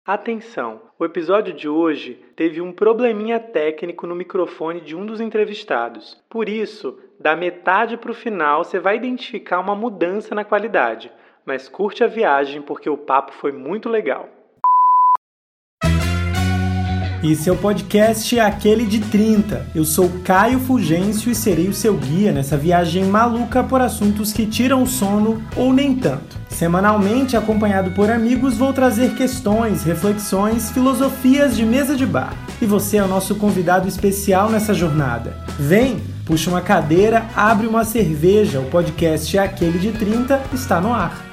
Atenção! O episódio de hoje teve um probleminha técnico no microfone de um dos entrevistados. Por isso, da metade para o final você vai identificar uma mudança na qualidade. Mas curte a viagem porque o papo foi muito legal. Esse é o podcast Aquele de 30. Eu sou Caio Fulgêncio e serei o seu guia nessa viagem maluca por assuntos que tiram o sono ou nem tanto. Semanalmente, acompanhado por amigos, vou trazer questões, reflexões, filosofias de mesa de bar. E você é o nosso convidado especial nessa jornada. Vem, puxa uma cadeira, abre uma cerveja. O podcast Aquele de 30 está no ar.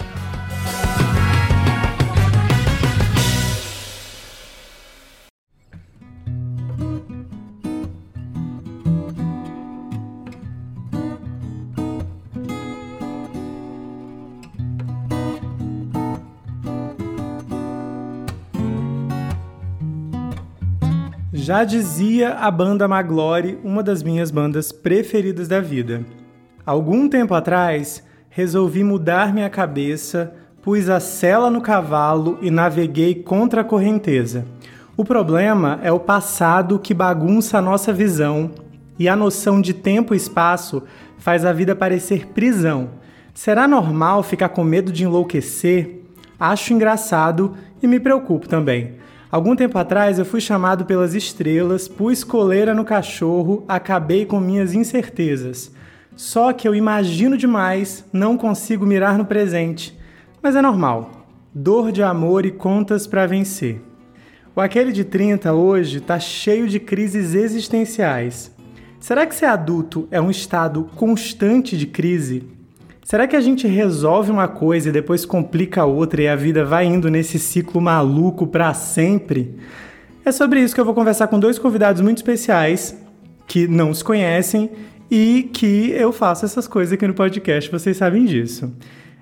Já dizia a banda Maglory, uma das minhas bandas preferidas da vida. Algum tempo atrás, resolvi mudar minha cabeça, pus a sela no cavalo e naveguei contra a correnteza. O problema é o passado que bagunça a nossa visão e a noção de tempo e espaço faz a vida parecer prisão. Será normal ficar com medo de enlouquecer? Acho engraçado e me preocupo também. Algum tempo atrás eu fui chamado pelas estrelas, pus coleira no cachorro, acabei com minhas incertezas. Só que eu imagino demais, não consigo mirar no presente. Mas é normal. Dor de amor e contas para vencer. O Aquele de 30 hoje tá cheio de crises existenciais. Será que ser adulto é um estado constante de crise? Será que a gente resolve uma coisa e depois complica outra e a vida vai indo nesse ciclo maluco para sempre? É sobre isso que eu vou conversar com dois convidados muito especiais que não se conhecem e que eu faço essas coisas aqui no podcast, vocês sabem disso.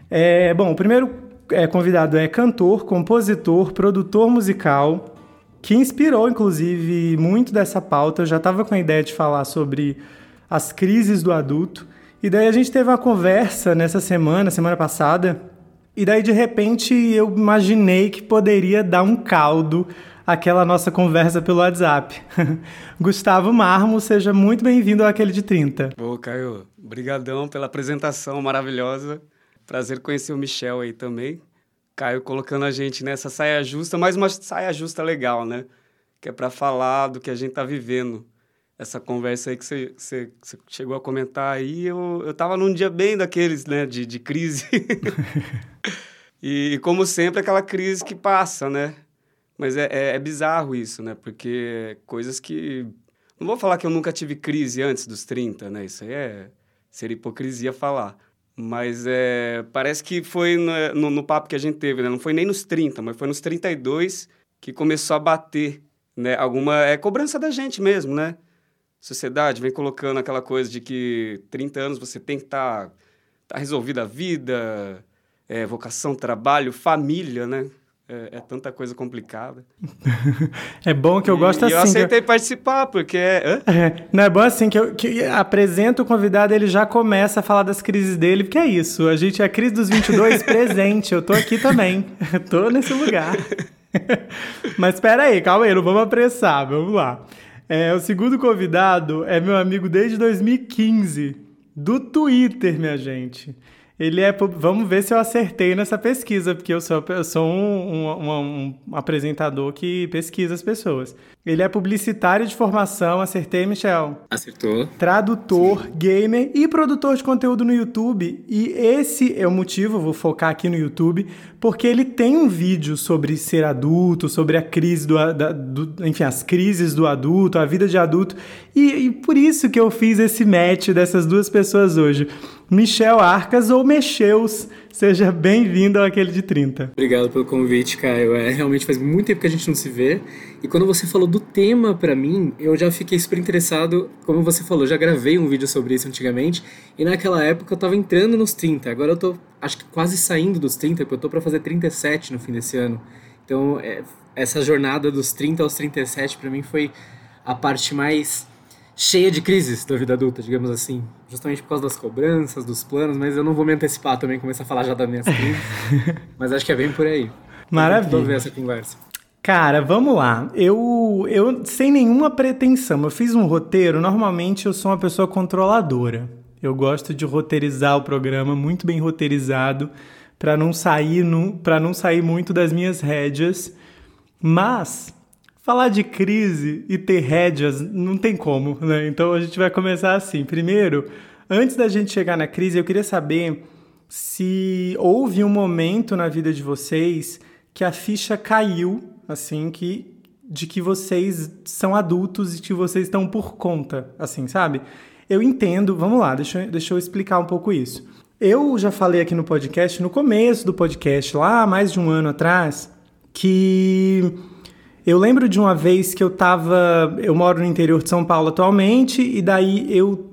O primeiro convidado é cantor, compositor, produtor musical, que inspirou, inclusive, muito dessa pauta. Eu já estava com a ideia de falar sobre as crises do adulto. E daí a gente teve uma conversa nessa semana passada, e daí de repente eu imaginei que poderia dar um caldo àquela nossa conversa pelo WhatsApp. Gustavo Marmo, seja muito bem-vindo ao Aquele de 30. Ô, Caio, brigadão pela apresentação maravilhosa. Prazer conhecer o Michel aí também. Caio colocando a gente nessa saia justa, mais uma saia justa legal, né? Que é para falar do que a gente tá vivendo. Essa conversa aí que você chegou a comentar aí, eu tava num dia bem daqueles, né, de crise. E, como sempre, aquela crise que passa, né? Mas é bizarro isso, né? Porque coisas que... Não vou falar que eu nunca tive crise antes dos 30, né? Isso aí seria hipocrisia falar. Mas parece que foi no papo que a gente teve, né? Não foi nem nos 30, mas foi nos 32 que começou a bater, né? Alguma cobrança da gente mesmo, né? Sociedade vem colocando aquela coisa de que 30 anos você tem que tá resolvida a vida, vocação, trabalho, família, né? É tanta coisa complicada. É bom que eu gosto assim. Eu aceitei participar, porque não é bom assim que apresenta o convidado, ele já começa a falar das crises dele, porque é isso. A gente é a crise dos 22 presente, eu tô aqui também. Tô nesse lugar. Mas espera aí, calma aí, não vamos apressar, vamos lá. O segundo convidado é meu amigo desde 2015, do Twitter, minha gente. Ele vamos ver se eu acertei nessa pesquisa, porque eu sou um apresentador que pesquisa as pessoas. Ele é publicitário de formação, acertei, Michel? Acertou. Tradutor, sim, gamer e produtor de conteúdo no YouTube. E esse é o motivo, vou focar aqui no YouTube, porque ele tem um vídeo sobre ser adulto, sobre a crise enfim, as crises do adulto, a vida de adulto. E por isso que eu fiz esse match dessas duas pessoas hoje. Michel Arcas ou Mecheus, seja bem-vindo ao Aquele de 30. Obrigado pelo convite, Caio. Realmente faz muito tempo que a gente não se vê. E quando você falou do tema pra mim, eu já fiquei super interessado. Como você falou, já gravei um vídeo sobre isso antigamente. E naquela época eu tava entrando nos 30. Agora eu tô, acho que quase saindo dos 30, porque eu tô pra fazer 37 no fim desse ano. Então, essa jornada dos 30 aos 37 pra mim foi a parte mais cheia de crises da vida adulta, digamos assim. Justamente por causa das cobranças, dos planos, mas eu não vou me antecipar também, começar a falar já das minhas crises. Mas acho que é bem por aí. Maravilha. Vamos ver essa conversa. Cara, vamos lá. Eu sem nenhuma pretensão, eu fiz um roteiro. Normalmente eu sou uma pessoa controladora. Eu gosto de roteirizar o programa muito bem roteirizado para não sair muito das minhas rédeas. Mas falar de crise e ter rédeas não tem como, né? Então a gente vai começar assim. Primeiro, antes da gente chegar na crise, eu queria saber se houve um momento na vida de vocês que a ficha caiu, assim, de que vocês são adultos e que vocês estão por conta, assim, sabe? Eu entendo, vamos lá, deixa eu explicar um pouco isso. Eu já falei aqui no podcast, no começo do podcast, lá mais de um ano atrás, que eu lembro de uma vez que eu moro no interior de São Paulo atualmente, e daí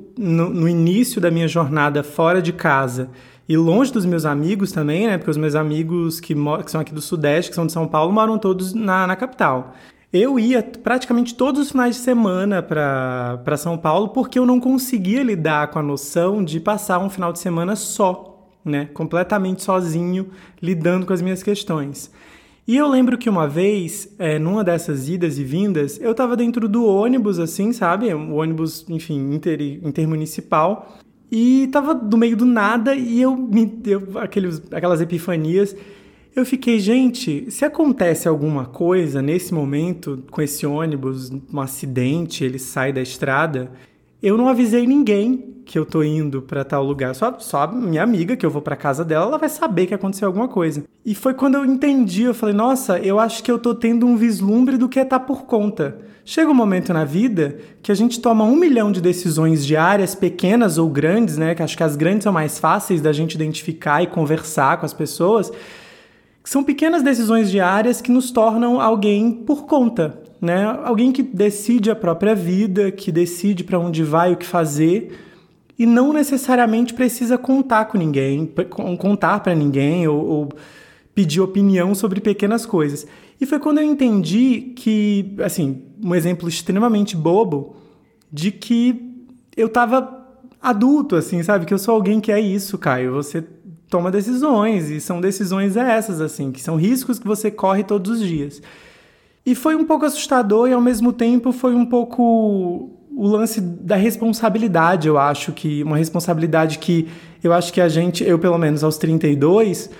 no início da minha jornada fora de casa e longe dos meus amigos também, né? Porque os meus amigos que são aqui do Sudeste, que são de São Paulo, moram todos na capital. Eu ia praticamente todos os finais de semana para São Paulo porque eu não conseguia lidar com a noção de passar um final de semana só, né? Completamente sozinho, lidando com as minhas questões. E eu lembro que uma vez, numa dessas idas e vindas, eu tava dentro do ônibus, assim, sabe? O ônibus, enfim, intermunicipal. E tava no meio do nada e me deu aquelas epifanias. Eu fiquei, gente, se acontece alguma coisa nesse momento com esse ônibus, um acidente, ele sai da estrada, eu não avisei ninguém que eu tô indo pra tal lugar. Só a minha amiga, que eu vou pra casa dela, ela vai saber que aconteceu alguma coisa. E foi quando eu entendi, eu falei, nossa, eu acho que eu tô tendo um vislumbre do que é estar por conta. Chega um momento na vida que a gente toma 1 milhão de decisões diárias, pequenas ou grandes, né? Que acho que as grandes são mais fáceis da gente identificar e conversar com as pessoas. São pequenas decisões diárias que nos tornam alguém por conta, né? Alguém que decide a própria vida, que decide para onde vai, o que fazer, e não necessariamente precisa contar com ninguém, contar para ninguém ou pedir opinião sobre pequenas coisas. E foi quando eu entendi que, assim, um exemplo extremamente bobo de que eu tava adulto, assim, sabe? Que eu sou alguém que é isso, Caio. Você toma decisões, e são decisões essas, assim, que são riscos que você corre todos os dias. E foi um pouco assustador e, ao mesmo tempo, foi um pouco o lance da responsabilidade, eu acho que... Uma responsabilidade que eu acho que eu pelo menos aos 32,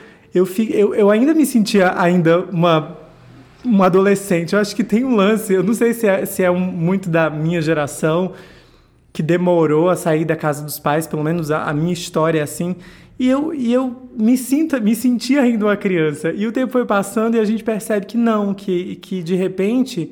eu ainda me sentia uma adolescente. Eu acho que tem um lance, eu não sei se é muito da minha geração, que demorou a sair da casa dos pais, pelo menos a minha história é assim... E eu me sentia ainda uma criança. E o tempo foi passando e a gente percebe que não, que de repente,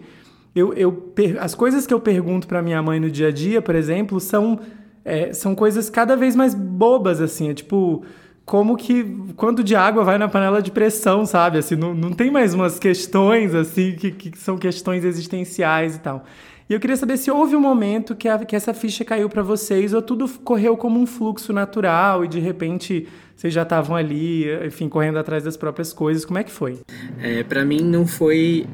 as coisas que eu pergunto para minha mãe no dia a dia, por exemplo, são coisas cada vez mais bobas, assim. É tipo, quanto de água vai na panela de pressão, sabe? Assim, não tem mais umas questões, assim, que são questões existenciais e tal. E eu queria saber se houve um momento que essa ficha caiu para vocês ou tudo correu como um fluxo natural e de repente vocês já estavam ali, enfim, correndo atrás das próprias coisas. Como é que foi? Para mim não foi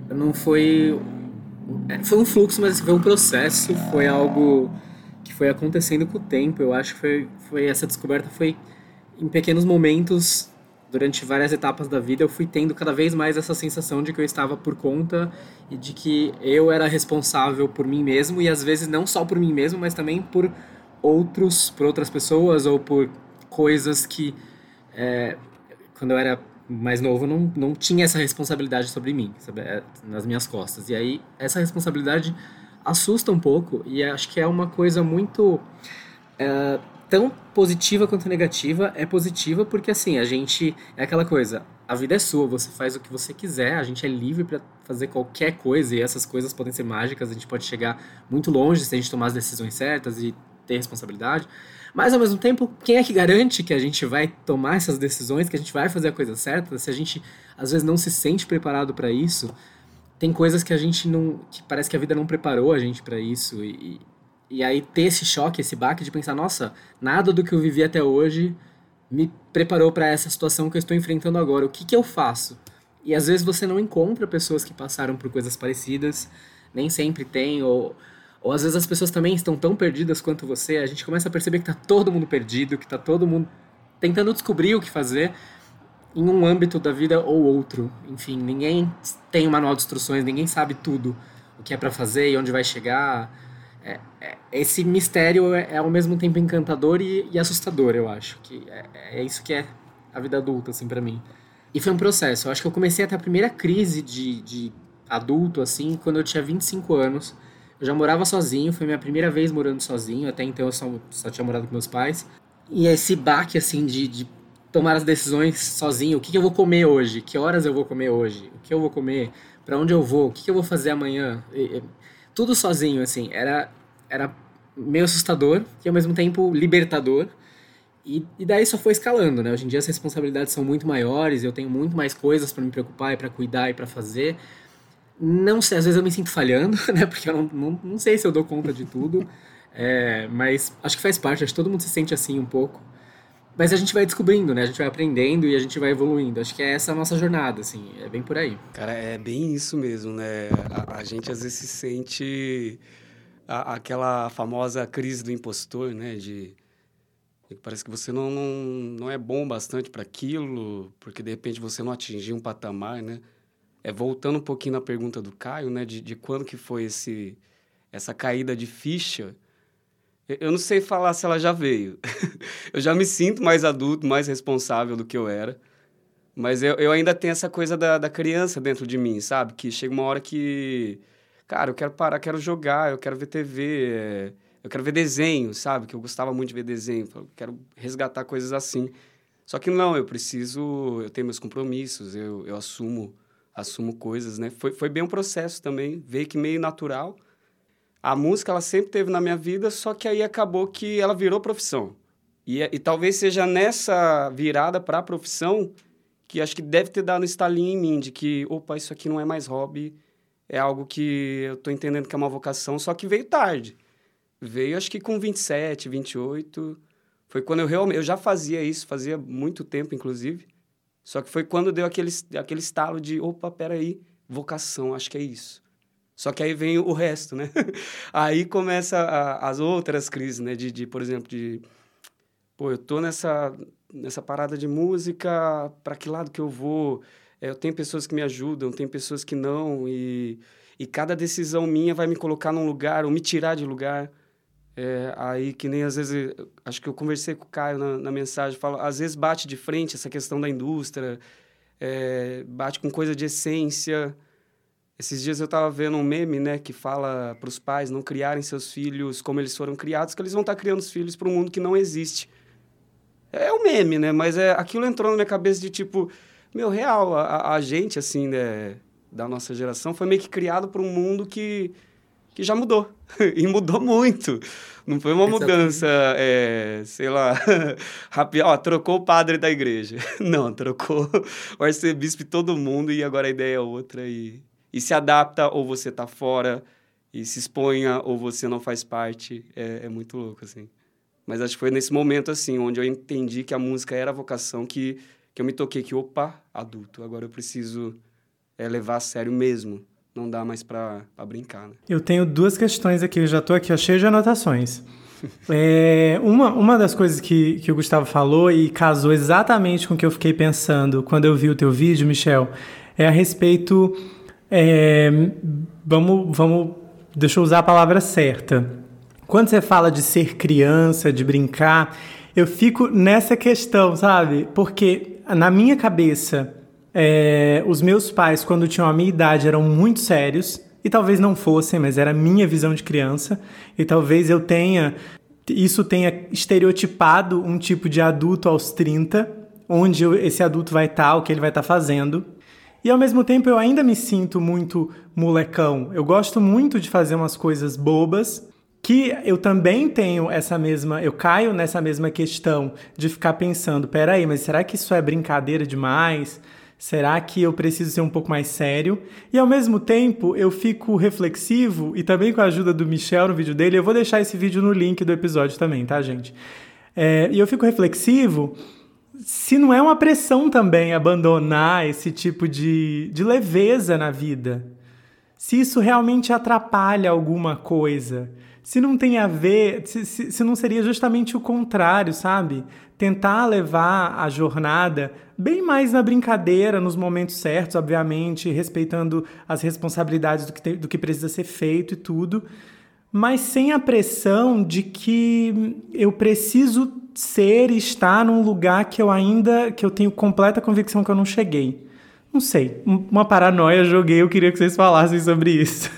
um fluxo, mas foi um processo, foi algo que foi acontecendo com o tempo. Eu acho que foi essa descoberta foi em pequenos momentos. Durante várias etapas da vida, eu fui tendo cada vez mais essa sensação de que eu estava por conta e de que eu era responsável por mim mesmo, e às vezes não só por mim mesmo, mas também por outras pessoas ou por coisas que, quando eu era mais novo, não tinha essa responsabilidade sobre mim, sabe? Nas minhas costas. E aí, essa responsabilidade assusta um pouco, e acho que é uma coisa muito... tão positiva quanto negativa. É positiva porque, assim, é aquela coisa, a vida é sua, você faz o que você quiser, a gente é livre para fazer qualquer coisa, e essas coisas podem ser mágicas, a gente pode chegar muito longe se a gente tomar as decisões certas e ter responsabilidade, mas ao mesmo tempo, quem é que garante que a gente vai tomar essas decisões, que a gente vai fazer a coisa certa, se a gente às vezes não se sente preparado para isso? Tem coisas que que parece que a vida não preparou a gente para isso, e aí ter esse choque, esse baque de pensar, nossa, nada do que eu vivi até hoje me preparou para essa situação que eu estou enfrentando agora. O que eu faço? E às vezes você não encontra pessoas que passaram por coisas parecidas, nem sempre tem, ou às vezes as pessoas também estão tão perdidas quanto você. A gente começa a perceber que tá todo mundo perdido, que tá todo mundo tentando descobrir o que fazer. em um âmbito da vida ou outro. Enfim, ninguém tem um manual de instruções, ninguém sabe tudo o que é para fazer e onde vai chegar. Esse mistério é ao mesmo tempo encantador e assustador, eu acho. Que é isso que é a vida adulta, assim, para mim. E foi um processo. Eu acho que eu comecei a ter a primeira crise de adulto, assim, quando eu tinha 25 anos. Eu já morava sozinho, foi minha primeira vez morando sozinho. Até então eu só tinha morado com meus pais. E esse baque, assim, de tomar as decisões sozinho. O que eu vou comer hoje? Que horas eu vou comer hoje? O que eu vou comer? Pra onde eu vou? O que eu vou fazer amanhã? Tudo sozinho, assim. Era meio assustador e, ao mesmo tempo, libertador. E daí só foi escalando, né? Hoje em dia as responsabilidades são muito maiores, eu tenho muito mais coisas pra me preocupar e pra cuidar e pra fazer. Não sei, às vezes eu me sinto falhando, né? Porque eu não sei se eu dou conta de tudo. Mas acho que faz parte, acho que todo mundo se sente assim um pouco. Mas a gente vai descobrindo, né? A gente vai aprendendo e a gente vai evoluindo. Acho que é essa a nossa jornada, assim. É bem por aí. Cara, é bem isso mesmo, né? A gente às vezes se sente aquela famosa crise do impostor, né? De parece que você não é bom bastante para aquilo, porque de repente você não atingiu um patamar, né? Voltando um pouquinho na pergunta do Caio, né? De quando que foi essa caída de ficha. Eu não sei falar se ela já veio. Eu já me sinto mais adulto, mais responsável do que eu era. Mas eu ainda tenho essa coisa da criança dentro de mim, sabe? Que chega uma hora que... Cara, eu quero parar, quero jogar, eu quero ver TV, eu quero ver desenho, sabe? Que eu gostava muito de ver desenho, eu quero resgatar coisas assim. Só que não, eu tenho meus compromissos, eu assumo coisas, né? Foi bem um processo também, veio que meio natural. A música, ela sempre teve na minha vida, só que aí acabou que ela virou profissão. E talvez seja nessa virada para a profissão que acho que deve ter dado um estalinho em mim, de que, opa, isso aqui não é mais hobby, é algo que eu tô entendendo que é uma vocação, só que veio tarde. Veio, acho que com 27, 28, foi quando eu já fazia isso, fazia muito tempo, inclusive, só que foi quando deu aquele estalo de, opa, peraí, vocação, acho que é isso. Só que aí vem o resto, né? Aí começa as outras crises, né? Por exemplo, pô, eu tô nessa parada de música, para que lado que eu vou? Eu tenho pessoas que me ajudam, tem pessoas que não, e cada decisão minha vai me colocar num lugar ou me tirar de lugar. Aí que nem às vezes, acho que eu conversei com o Caio na mensagem, falo, às vezes bate de frente essa questão da indústria, bate com coisa de essência. Esses dias eu estava vendo um meme, né, que fala para os pais não criarem seus filhos como eles foram criados, que eles vão estar criando os filhos para um mundo que não existe. É um meme, né, mas aquilo entrou na minha cabeça de tipo, meu, real, a gente, assim, né, da nossa geração foi meio que criado para um mundo que já mudou, e mudou muito. Não foi uma mudança, sei lá, rápido, trocou o padre da igreja. Não, trocou o arcebispo e todo mundo, e agora a ideia é outra, e se adapta, ou você tá fora, e se exponha, ou você não faz parte. É muito louco, assim. Mas acho que foi nesse momento, assim, onde eu entendi que a música era a vocação, que eu me toquei que, opa, adulto, agora eu preciso levar a sério mesmo. Não dá mais pra brincar, né? Eu tenho 2 questões aqui, eu já tô aqui, cheio de anotações. Uma das coisas que o Gustavo falou e casou exatamente com o que eu fiquei pensando quando eu vi o teu vídeo, Michel, é a respeito... deixa eu usar a palavra certa. Quando você fala de ser criança, de brincar, eu fico nessa questão, sabe? Porque na minha cabeça, os meus pais, quando tinham a minha idade, eram muito sérios, e talvez não fossem, mas era a minha visão de criança, e talvez isso tenha estereotipado um tipo de adulto aos 30, onde esse adulto vai estar, o que ele vai estar fazendo. E, ao mesmo tempo, eu ainda me sinto muito molecão. Eu gosto muito de fazer umas coisas bobas, que eu também tenho eu caio nessa mesma questão de ficar pensando, peraí, mas será que isso é brincadeira demais? Será que eu preciso ser um pouco mais sério? E, ao mesmo tempo, eu fico reflexivo, e também com a ajuda do Michel no vídeo dele, eu vou deixar esse vídeo no link do episódio também, tá, gente? E eu fico reflexivo... Se não é uma pressão também abandonar esse tipo de leveza na vida. Se isso realmente atrapalha alguma coisa. se não tem a ver, se não seria justamente o contrário, sabe? Tentar levar a jornada bem mais na brincadeira, nos momentos certos, obviamente, respeitando as responsabilidades do que precisa ser feito e tudo, mas sem a pressão de que eu preciso ser e estar num lugar que eu tenho completa convicção que eu não cheguei. Não sei, uma paranoia joguei, eu queria que vocês falassem sobre isso.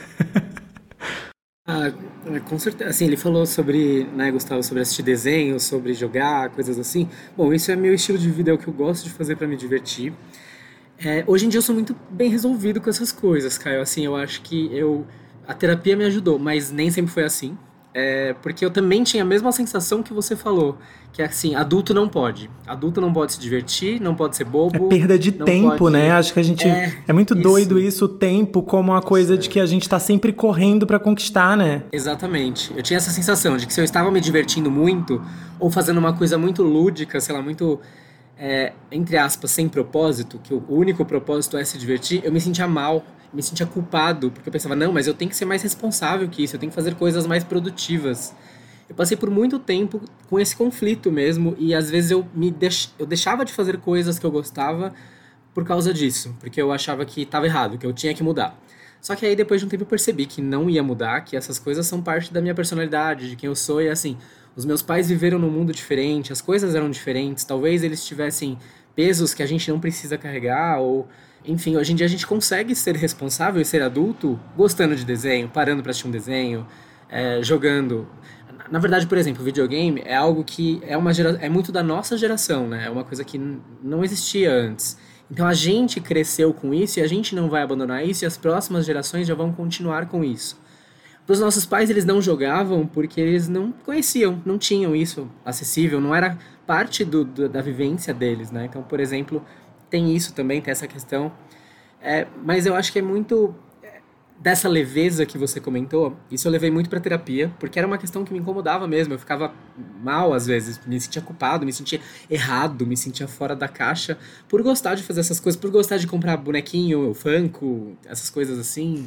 Ah, com certeza. Assim, ele falou sobre, né, Gustavo, sobre assistir desenho, sobre jogar, coisas assim. Bom, isso é meu estilo de vida, é o que eu gosto de fazer pra me divertir. Hoje em dia eu sou muito bem resolvido com essas coisas, Caio. Assim, eu acho que a terapia me ajudou, mas nem sempre foi assim. Porque eu também tinha a mesma sensação que você falou, que é assim, adulto não pode. Adulto não pode se divertir, não pode ser É bobo, perda de não tempo, pode... né? Acho que a gente... É muito doido Isso. isso, o tempo, como uma coisa de que a gente tá sempre correndo pra conquistar, né? Exatamente. Eu tinha essa sensação de que se eu estava me divertindo muito, ou fazendo uma coisa muito lúdica, sei lá, muito, entre aspas, sem propósito, que o único propósito é se divertir, eu me sentia mal, me sentia culpado, porque eu pensava, não, mas eu tenho que ser mais responsável que isso, eu tenho que fazer coisas mais produtivas. Eu passei por muito tempo com esse conflito mesmo, e às vezes eu deixava de fazer coisas que eu gostava por causa disso, porque eu achava que estava errado, que eu tinha que mudar. Só que aí depois de um tempo eu percebi que não ia mudar, que essas coisas são parte da minha personalidade, de quem eu sou, e assim, os meus pais viveram num mundo diferente, as coisas eram diferentes, talvez eles tivessem pesos que a gente não precisa carregar, ou enfim, hoje em dia a gente consegue ser responsável e ser adulto gostando de desenho, parando para assistir um desenho, jogando. Na verdade, por exemplo, o videogame é algo que é muito da nossa geração, né? É uma coisa que não existia antes. Então a gente cresceu com isso e a gente não vai abandonar isso e as próximas gerações já vão continuar com isso. Para os nossos pais, eles não jogavam porque eles não conheciam, não tinham isso acessível, não era parte da vivência deles, né? Então, por exemplo, tem isso também, tem essa questão. Mas eu acho que é muito dessa leveza que você comentou, isso eu levei muito pra terapia, porque era uma questão que me incomodava mesmo, eu ficava mal às vezes, me sentia culpado, me sentia errado, me sentia fora da caixa, por gostar de fazer essas coisas, por gostar de comprar bonequinho, Funko, essas coisas assim.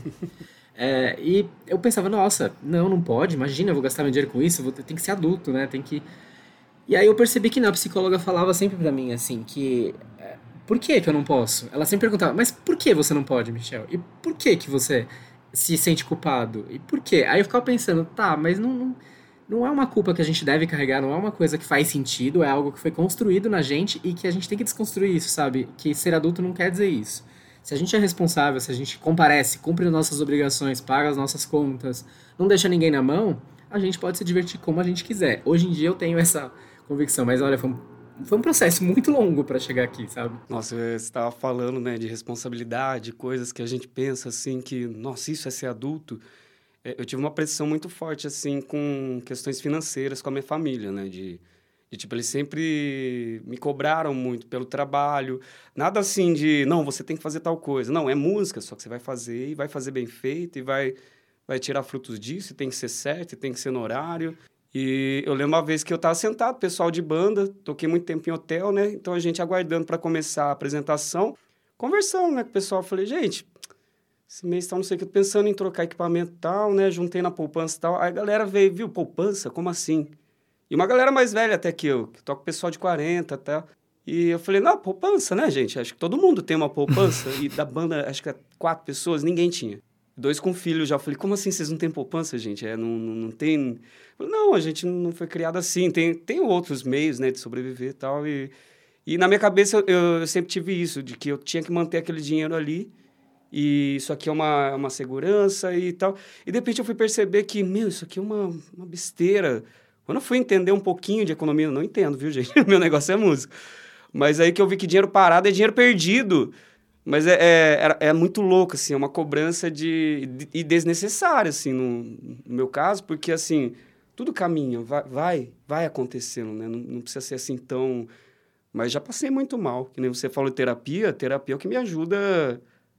E eu pensava, nossa, não pode, imagina, eu vou gastar meu dinheiro com isso, eu tenho que ser adulto, né, tem que... E aí eu percebi que não, a psicóloga falava sempre pra mim, assim, que... Por que eu não posso? Ela sempre perguntava, mas por que você não pode, Michel? E por que você se sente culpado? E por quê? Aí eu ficava pensando, tá, mas não é uma culpa que a gente deve carregar, não é uma coisa que faz sentido, é algo que foi construído na gente e que a gente tem que desconstruir isso, sabe? Que ser adulto não quer dizer isso. Se a gente é responsável, se a gente comparece, cumpre nossas obrigações, paga as nossas contas, não deixa ninguém na mão, a gente pode se divertir como a gente quiser. Hoje em dia eu tenho essa convicção, mas olha, foi um processo muito longo para chegar aqui, sabe? Nossa, você estava falando, né, de responsabilidade, coisas que a gente pensa, assim, que, nossa, isso é ser adulto. Eu tive uma pressão muito forte, assim, com questões financeiras com a minha família, né, tipo, eles sempre me cobraram muito pelo trabalho. Nada assim de, não, você tem que fazer tal coisa. Não, é música, só que você vai fazer e vai fazer bem feito e vai tirar frutos disso, e tem que ser certo, e tem que ser no horário. E eu lembro uma vez que eu estava sentado, pessoal de banda, toquei muito tempo em hotel, né? Então a gente aguardando para começar a apresentação, conversando, né, com o pessoal. Eu falei, gente, esse mês tal, não sei o que, eu tô pensando em trocar equipamento e tal, né? Juntei na poupança e tal. Aí a galera veio, viu, poupança? Como assim? E uma galera mais velha até que eu, que toca o pessoal de 40 e tal. E eu falei, não, poupança, né, gente? Acho que todo mundo tem uma poupança. E da banda, acho que 4 pessoas, ninguém tinha. 2 com filho já. Eu falei, como assim vocês não têm poupança, gente? Não tem... Eu falei, não, a gente não foi criado assim. Tem outros meios, né, de sobreviver e tal. E na minha cabeça eu sempre tive isso, de que eu tinha que manter aquele dinheiro ali. E isso aqui é uma segurança e tal. E de repente eu fui perceber que, isso aqui é uma besteira. Quando eu fui entender um pouquinho de economia, eu não entendo, viu, gente? Meu negócio é música. Mas aí que eu vi que dinheiro parado é dinheiro perdido. Mas é muito louco, assim, é uma cobrança e desnecessária, assim, no meu caso, porque, assim, tudo caminha, vai acontecendo, né? Não precisa ser assim tão... Mas já passei muito mal, que nem você falou de terapia é o que me ajuda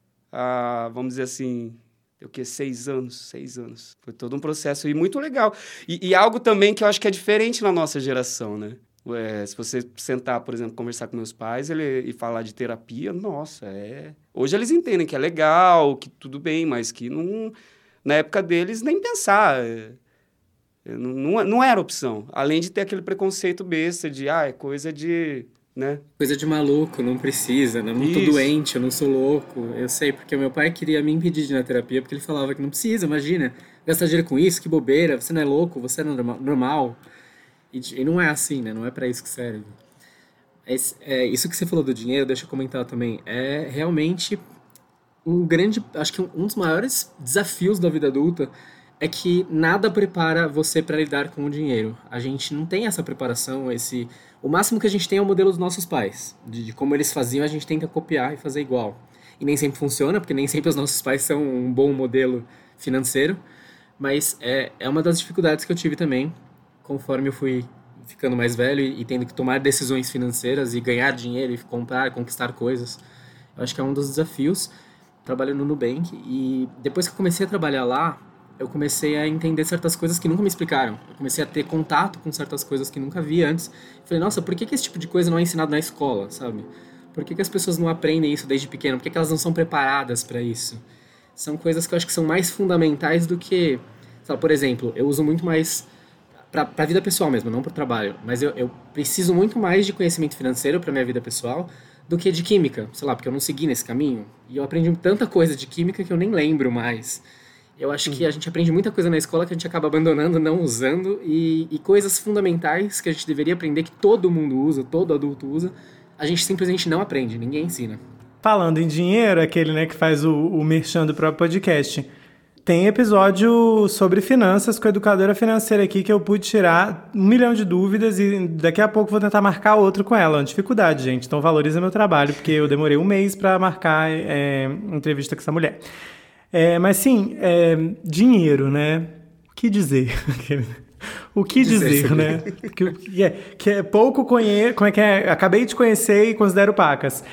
a, vamos dizer assim, o quê? 6 anos. Foi todo um processo e muito legal. E algo também que eu acho que é diferente na nossa geração, né? Se você sentar, por exemplo, conversar com meus pais e falar de terapia, nossa, Hoje eles entendem que é legal, que tudo bem, mas que não... Na época deles, nem pensar. Não era opção. Além de ter aquele preconceito besta de, é coisa de... né? Coisa de maluco, não precisa, né? Eu não tô Isso. doente, eu não sou louco. Eu sei, porque o meu pai queria me impedir de ir na terapia, porque ele falava que não precisa, imagina, gastar dinheiro com isso, que bobeira, você não é louco, você é normal. E não é assim, né? Não é pra isso que serve. Isso que você falou do dinheiro, deixa eu comentar também, é realmente acho que um dos maiores desafios da vida adulta é que nada prepara você para lidar com o dinheiro. A gente não tem essa preparação, o máximo que a gente tem é o modelo dos nossos pais, de como eles faziam, a gente tenta copiar e fazer igual. E nem sempre funciona, porque nem sempre os nossos pais são um bom modelo financeiro, mas é uma das dificuldades que eu tive também, conforme eu fui ficando mais velho e tendo que tomar decisões financeiras e ganhar dinheiro e comprar, conquistar coisas. Eu acho que é um dos desafios, trabalhando no Nubank, e depois que eu comecei a trabalhar lá, eu comecei a entender certas coisas que nunca me explicaram. Eu comecei a ter contato com certas coisas que nunca vi antes. Eu falei, nossa, por que esse tipo de coisa não é ensinado na escola, sabe? Por que as pessoas não aprendem isso desde pequeno? Por que elas não são preparadas para isso? São coisas que eu acho que são mais fundamentais do que... Sabe, por exemplo, eu uso muito mais para a vida pessoal mesmo, não para o trabalho. Mas eu preciso muito mais de conhecimento financeiro para minha vida pessoal do que de química. Sei lá, porque eu não segui nesse caminho. E eu aprendi tanta coisa de química que eu nem lembro mais. Eu acho que a gente aprende muita coisa na escola que a gente acaba abandonando, não usando, e coisas fundamentais que a gente deveria aprender, que todo mundo usa, todo adulto usa, a gente simplesmente não aprende, ninguém ensina. Falando em dinheiro, aquele, né, que faz o merchan do próprio podcast, tem episódio sobre finanças com a educadora financeira aqui que eu pude tirar 1 milhão de dúvidas e daqui a pouco vou tentar marcar outro com ela. É uma dificuldade, gente, então valoriza meu trabalho, porque eu demorei 1 mês para marcar entrevista com essa mulher. Mas sim, dinheiro, né? O que dizer? O que dizer, né? Que é pouco conheço. Como é que é? Acabei de conhecer e considero pacas.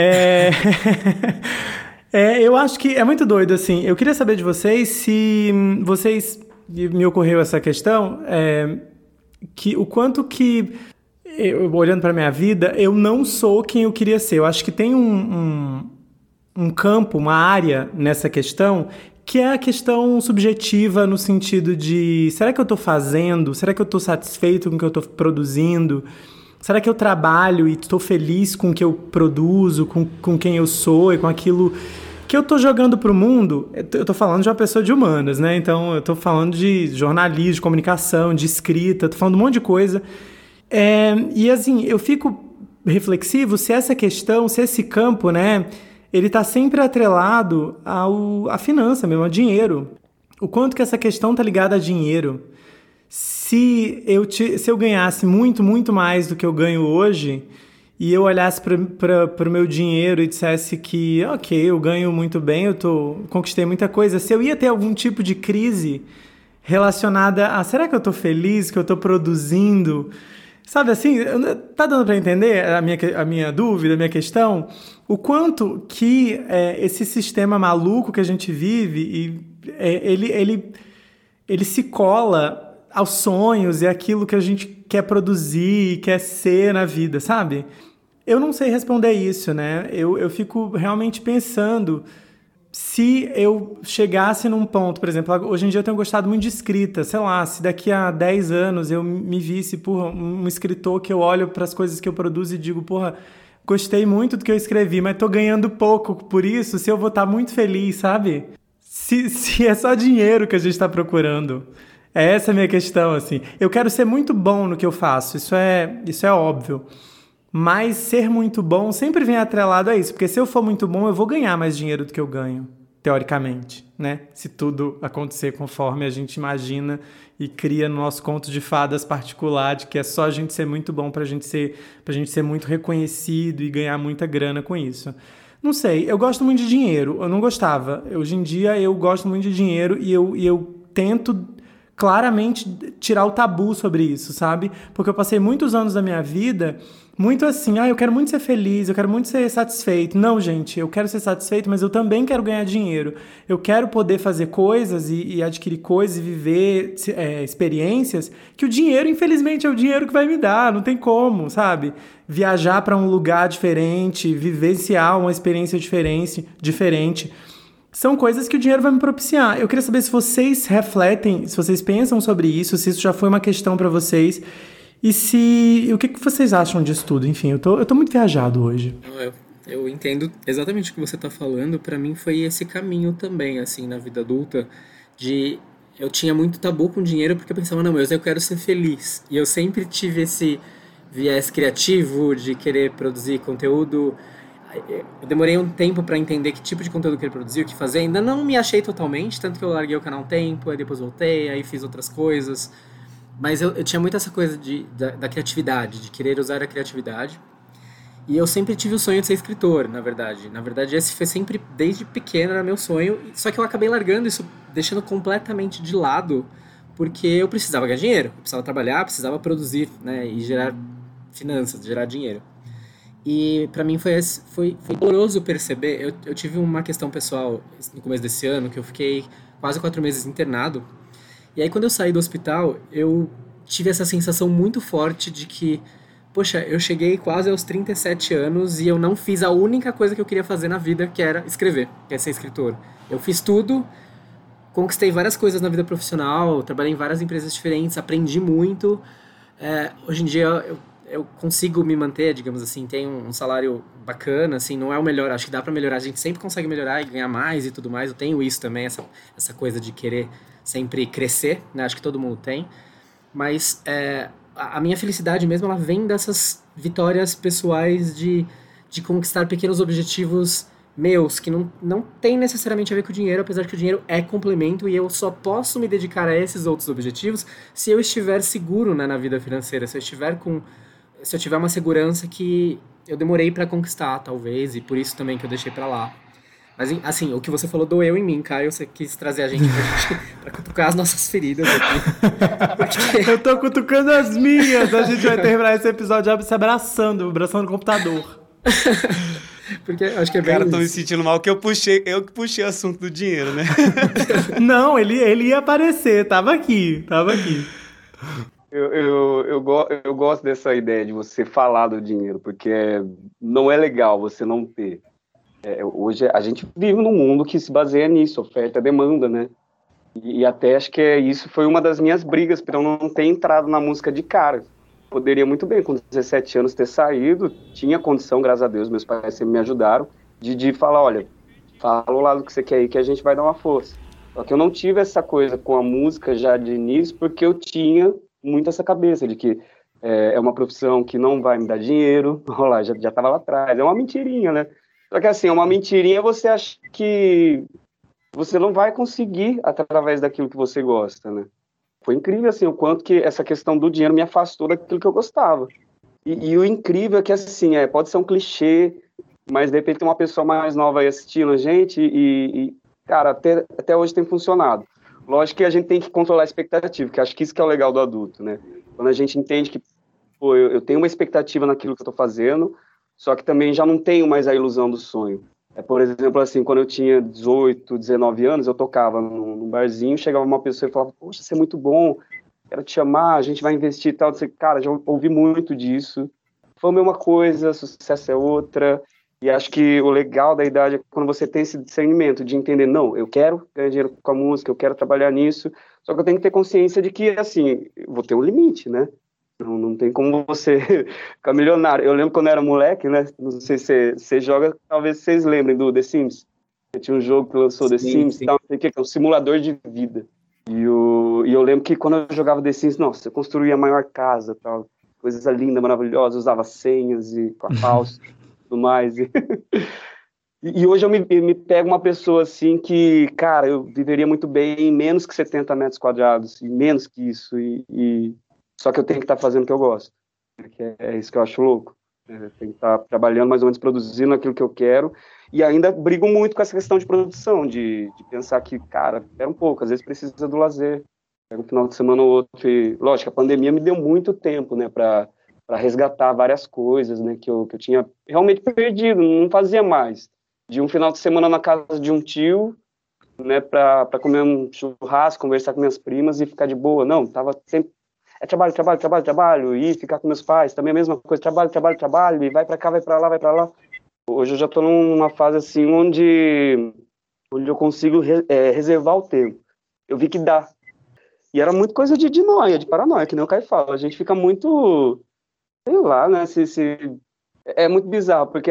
Eu acho que é muito doido, assim. Eu queria saber de vocês se vocês... Me ocorreu essa questão, que o quanto que... olhando para minha vida, eu não sou quem eu queria ser. Eu acho que tem um campo, uma área nessa questão, que é a questão subjetiva no sentido de, será que eu estou fazendo? Será que eu estou satisfeito com o que eu estou produzindo? Será que eu trabalho e estou feliz com o que eu produzo, com quem eu sou e com aquilo que eu estou jogando para o mundo? Eu estou falando de uma pessoa de humanas, né? Então, eu estou falando de jornalismo, de comunicação, de escrita, estou falando de um monte de coisa. E assim, eu fico reflexivo se essa questão, se esse campo, né, ele está sempre atrelado à finança mesmo, ao dinheiro. O quanto que essa questão está ligada a dinheiro. Se eu ganhasse muito, muito mais do que eu ganho hoje, e eu olhasse para o meu dinheiro e dissesse que, ok, eu ganho muito bem, conquistei muita coisa, se eu ia ter algum tipo de crise relacionada a, será que eu estou feliz, que eu estou produzindo? Sabe assim, tá dando para entender a minha dúvida, a minha questão? O quanto que esse sistema maluco que a gente vive, ele se cola aos sonhos e aquilo que a gente quer produzir e quer ser na vida, sabe? Eu não sei responder isso, né? Eu fico realmente pensando se eu chegasse num ponto, por exemplo, hoje em dia eu tenho gostado muito de escrita, sei lá, se daqui a 10 anos eu me visse, um escritor que eu olho para as coisas que eu produzo e digo, gostei muito do que eu escrevi, mas tô ganhando pouco por isso, se eu vou estar muito feliz, sabe? Se é só dinheiro que a gente está procurando. Essa é a minha questão, assim. Eu quero ser muito bom no que eu faço, isso é óbvio. Mas ser muito bom sempre vem atrelado a isso, porque se eu for muito bom, eu vou ganhar mais dinheiro do que eu ganho, teoricamente, né? Se tudo acontecer conforme a gente imagina e cria no nosso conto de fadas particular, de que é só a gente ser muito bom pra gente ser muito reconhecido e ganhar muita grana com isso. Não sei, eu gosto muito de dinheiro, eu não gostava. Hoje em dia eu gosto muito de dinheiro e eu tento claramente tirar o tabu sobre isso, sabe? Porque eu passei muitos anos da minha vida muito assim, eu quero muito ser feliz, eu quero muito ser satisfeito. Não, gente, eu quero ser satisfeito, mas eu também quero ganhar dinheiro. Eu quero poder fazer coisas e adquirir coisas e viver experiências que o dinheiro, infelizmente, é o dinheiro que vai me dar, não tem como, sabe? Viajar para um lugar diferente, vivenciar uma experiência diferente. são coisas que o dinheiro vai me propiciar. Eu queria saber se vocês refletem, se vocês pensam sobre isso, se isso já foi uma questão para vocês e o que vocês acham disso tudo. Enfim, eu tô muito viajado hoje. Eu entendo exatamente o que você está falando. Para mim foi esse caminho também, assim, na vida adulta, de eu tinha muito tabu com dinheiro porque eu pensava, não, mas eu quero ser feliz. E eu sempre tive esse viés criativo de querer produzir conteúdo. Eu demorei um tempo para entender que tipo de conteúdo eu queria produzir, o que fazer. Ainda não me achei totalmente, tanto que eu larguei o canal um tempo, aí depois voltei, aí fiz outras coisas. Mas eu tinha muito essa coisa da criatividade, de querer usar a criatividade. E eu sempre tive o sonho de ser escritor, na verdade. Na verdade, esse foi sempre, desde pequeno, era meu sonho. Só que eu acabei largando isso, deixando completamente de lado, porque eu precisava ganhar dinheiro. Eu precisava trabalhar, precisava produzir, né? E gerar finanças, gerar dinheiro. E pra mim foi doloroso perceber. Eu tive uma questão pessoal no começo desse ano, que eu fiquei quase 4 meses internado. E aí, quando eu saí do hospital, eu tive essa sensação muito forte de que, poxa, eu cheguei quase aos 37 anos e eu não fiz a única coisa que eu queria fazer na vida, que era escrever, que é ser escritor. Eu fiz tudo, conquistei várias coisas na vida profissional, trabalhei em várias empresas diferentes, aprendi muito. Hoje em dia eu consigo me manter, digamos assim, tenho um salário bacana, assim, não é o melhor, acho que dá pra melhorar, a gente sempre consegue melhorar e ganhar mais e tudo mais. Eu tenho isso também, essa coisa de querer sempre crescer, né? Acho que todo mundo tem. Mas a minha felicidade mesmo, ela vem dessas vitórias pessoais de conquistar pequenos objetivos meus, que não tem necessariamente a ver com o dinheiro, apesar que o dinheiro é complemento e eu só posso me dedicar a esses outros objetivos se eu estiver seguro, né, na vida financeira, se eu tiver uma segurança que eu demorei pra conquistar, talvez, e por isso também que eu deixei pra lá. Mas, assim, o que você falou doeu em mim, Caio. Você quis trazer a gente pra cutucar as nossas feridas aqui. Porque... Eu tô cutucando as minhas. A gente vai terminar esse episódio se abraçando o computador. Porque acho que é bem Cara, isso. tô me sentindo mal que eu que puxei o assunto do dinheiro, né? Não, ele ia aparecer. Tava aqui. Eu gosto dessa ideia de você falar do dinheiro, porque não é legal você não ter. Hoje a gente vive num mundo que se baseia nisso, oferta e demanda, né? E até acho que isso foi uma das minhas brigas, para eu não ter entrado na música de cara. Poderia muito bem, com 17 anos, ter saído, tinha condição, graças a Deus, meus pais sempre me ajudaram, de falar, olha, fala o lado que você quer ir, que a gente vai dar uma força. Só que eu não tive essa coisa com a música já de início, porque eu tinha muito essa cabeça de que é uma profissão que não vai me dar dinheiro. Olha lá, já estava lá atrás, é uma mentirinha, né? Só que assim, uma mentirinha você acha que você não vai conseguir através daquilo que você gosta, né? Foi incrível, assim, o quanto que essa questão do dinheiro me afastou daquilo que eu gostava. E o incrível é que, assim, pode ser um clichê, mas de repente tem uma pessoa mais nova aí assistindo a gente cara, até hoje tem funcionado. Lógico que a gente tem que controlar a expectativa, que acho que isso que é o legal do adulto, né? Quando a gente entende que, pô, eu tenho uma expectativa naquilo que eu tô fazendo, só que também já não tenho mais a ilusão do sonho. Por exemplo, assim, quando eu tinha 18, 19 anos, eu tocava num barzinho, chegava uma pessoa e falava, poxa, você é muito bom, quero te chamar, a gente vai investir e tal. Cara, já ouvi muito disso. Fama é uma coisa, sucesso é outra. E acho que o legal da idade é quando você tem esse discernimento de entender, não, eu quero ganhar dinheiro com a música, eu quero trabalhar nisso, só que eu tenho que ter consciência de que, assim, eu vou ter um limite, né? Não tem como você ficar milionário. Eu lembro quando eu era moleque, né? Não sei se você joga, talvez vocês lembrem do The Sims. Tinha um jogo que lançou The Sims, sim. Tal, não sei o que é um simulador de vida. E eu lembro que quando eu jogava The Sims, nossa, eu construía a maior casa, tal, coisas lindas, maravilhosas, usava senhas e falso, tudo mais. E hoje eu me pego uma pessoa assim que, cara, eu viveria muito bem em menos que 70 metros quadrados, e menos que isso, só que eu tenho que estar fazendo o que eu gosto. Que é isso que eu acho louco. Tenho que estar trabalhando, mais ou menos produzindo aquilo que eu quero. E ainda brigo muito com essa questão de produção, de pensar que, cara, espera um pouco, às vezes precisa do lazer. Pega um final de semana ou outro. E, lógico, a pandemia me deu muito tempo, né, para resgatar várias coisas, né, que eu tinha realmente perdido, não fazia mais. De um final de semana na casa de um tio, né, para comer um churrasco, conversar com minhas primas e ficar de boa. Não, tava sempre trabalho, e ficar com meus pais, também a mesma coisa, trabalho, e vai pra cá, vai pra lá. Hoje eu já tô numa fase assim, onde onde eu consigo reservar o tempo. Eu vi que dá. E era muito coisa de noia, de paranoia, que nem o Caio fala. A gente fica muito, sei lá, né? É muito bizarro, porque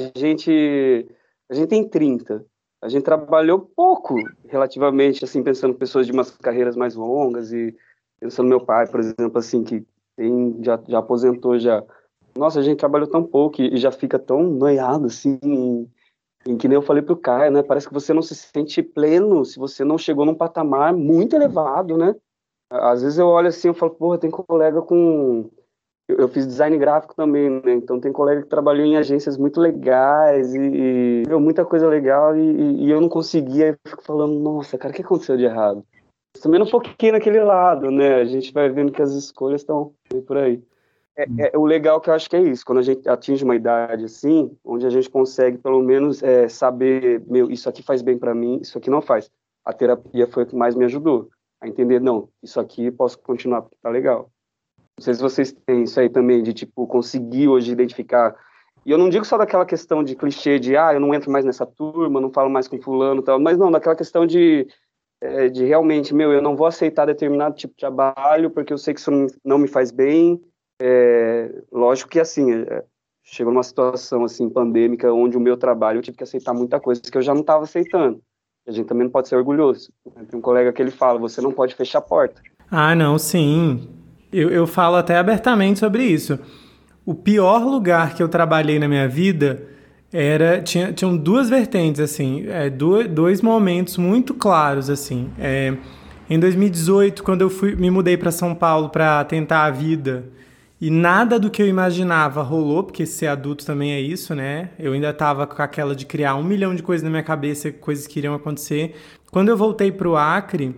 a gente tem 30. A gente trabalhou pouco, relativamente, assim, pensando em pessoas de umas carreiras mais longas e pensando no meu pai, por exemplo, assim, que já aposentou já. Nossa, a gente trabalhou tão pouco e já fica tão noiado, assim, em que nem eu falei pro Caio, né? Parece que você não se sente pleno se você não chegou num patamar muito elevado, né? Às vezes eu olho assim e falo, porra, tem colega com... Eu fiz design gráfico também, né? Então tem colega que trabalhou em agências muito legais e viu muita coisa legal e eu não conseguia. Eu fico falando, nossa, cara, o que aconteceu de errado? Mas também não foquei naquele lado, né? A gente vai vendo que as escolhas estão por aí. O legal que eu acho que é isso, quando a gente atinge uma idade assim, onde a gente consegue pelo menos saber, meu, isso aqui faz bem para mim, isso aqui não faz. A terapia foi o que mais me ajudou a entender, não, isso aqui posso continuar porque tá legal. Não sei se vocês têm isso aí também, de tipo, conseguir hoje identificar. E eu não digo só daquela questão de clichê de, eu não entro mais nessa turma, não falo mais com fulano e tal, mas não, daquela questão de realmente, meu, eu não vou aceitar determinado tipo de trabalho porque eu sei que isso não me faz bem. Lógico que, assim, chegou numa situação, assim, pandêmica, onde o meu trabalho eu tive que aceitar muita coisa que eu já não estava aceitando. A gente também não pode ser orgulhoso. Tem um colega que ele fala, você não pode fechar a porta. Ah, não, sim. Eu falo até abertamente sobre isso. O pior lugar que eu trabalhei na minha vida tinham duas vertentes, assim, dois momentos muito claros, assim. Em 2018, quando me mudei para São Paulo para tentar a vida, e nada do que eu imaginava rolou, porque ser adulto também é isso, né? Eu ainda estava com aquela de criar 1 milhão de coisas na minha cabeça, coisas que iriam acontecer. Quando eu voltei pro Acre,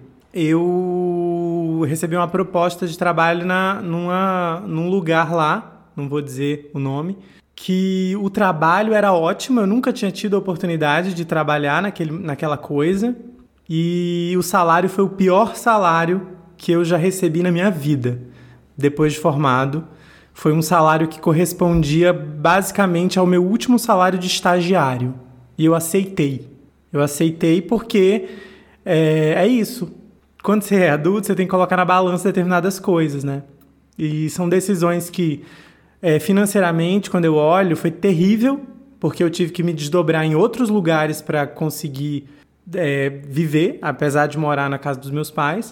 eu recebi uma proposta de trabalho num lugar lá, não vou dizer o nome, que o trabalho era ótimo, eu nunca tinha tido a oportunidade de trabalhar naquela coisa, e o salário foi o pior salário que eu já recebi na minha vida, depois de formado. Foi um salário que correspondia basicamente ao meu último salário de estagiário, e eu aceitei. Eu aceitei porque é isso. Quando você é adulto, você tem que colocar na balança determinadas coisas, né? E são decisões que, financeiramente, quando eu olho, foi terrível, porque eu tive que me desdobrar em outros lugares para conseguir viver, apesar de morar na casa dos meus pais.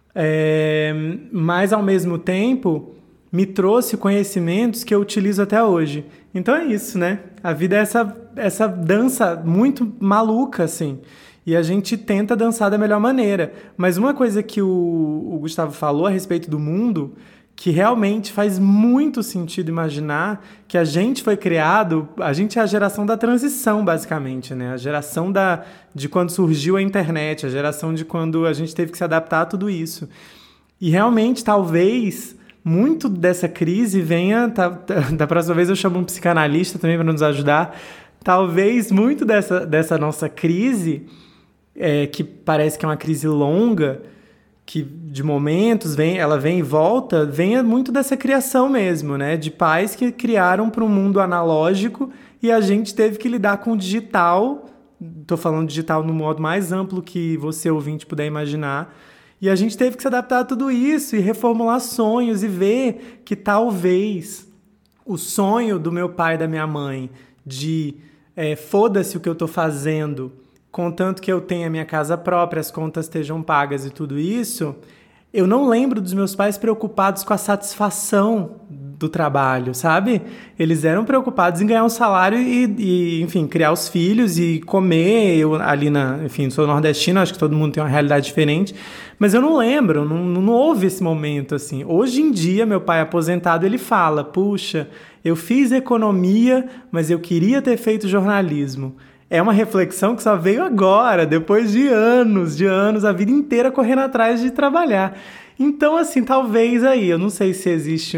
Mas, ao mesmo tempo, me trouxe conhecimentos que eu utilizo até hoje. Então é isso, né? A vida é essa dança muito maluca, assim. E a gente tenta dançar da melhor maneira. Mas uma coisa que o Gustavo falou a respeito do mundo, que realmente faz muito sentido imaginar, que a gente foi criado, a gente é a geração da transição, basicamente, né? A geração de quando surgiu a internet, a geração de quando a gente teve que se adaptar a tudo isso. E realmente, talvez, muito dessa crise venha... Da próxima vez eu chamo um psicanalista também para nos ajudar. Talvez muito dessa nossa crise... que parece que é uma crise longa, que de momentos ela vem e volta, venha muito dessa criação mesmo, né? De pais que criaram para um mundo analógico e a gente teve que lidar com o digital. Estou falando digital no modo mais amplo que você, ouvinte, puder imaginar. E a gente teve que se adaptar a tudo isso e reformular sonhos e ver que talvez o sonho do meu pai e da minha mãe de foda-se o que eu estou fazendo, contanto que eu tenha minha casa própria, as contas estejam pagas e tudo isso, eu não lembro dos meus pais preocupados com a satisfação do trabalho, sabe? Eles eram preocupados em ganhar um salário e enfim, criar os filhos e comer. Eu ali enfim, sou nordestino, acho que todo mundo tem uma realidade diferente, mas eu não lembro, não houve esse momento, assim. Hoje em dia, meu pai aposentado, ele fala, puxa, eu fiz economia, mas eu queria ter feito jornalismo. É uma reflexão que só veio agora, depois de anos, a vida inteira correndo atrás de trabalhar. Então, assim, talvez aí, eu não sei se existe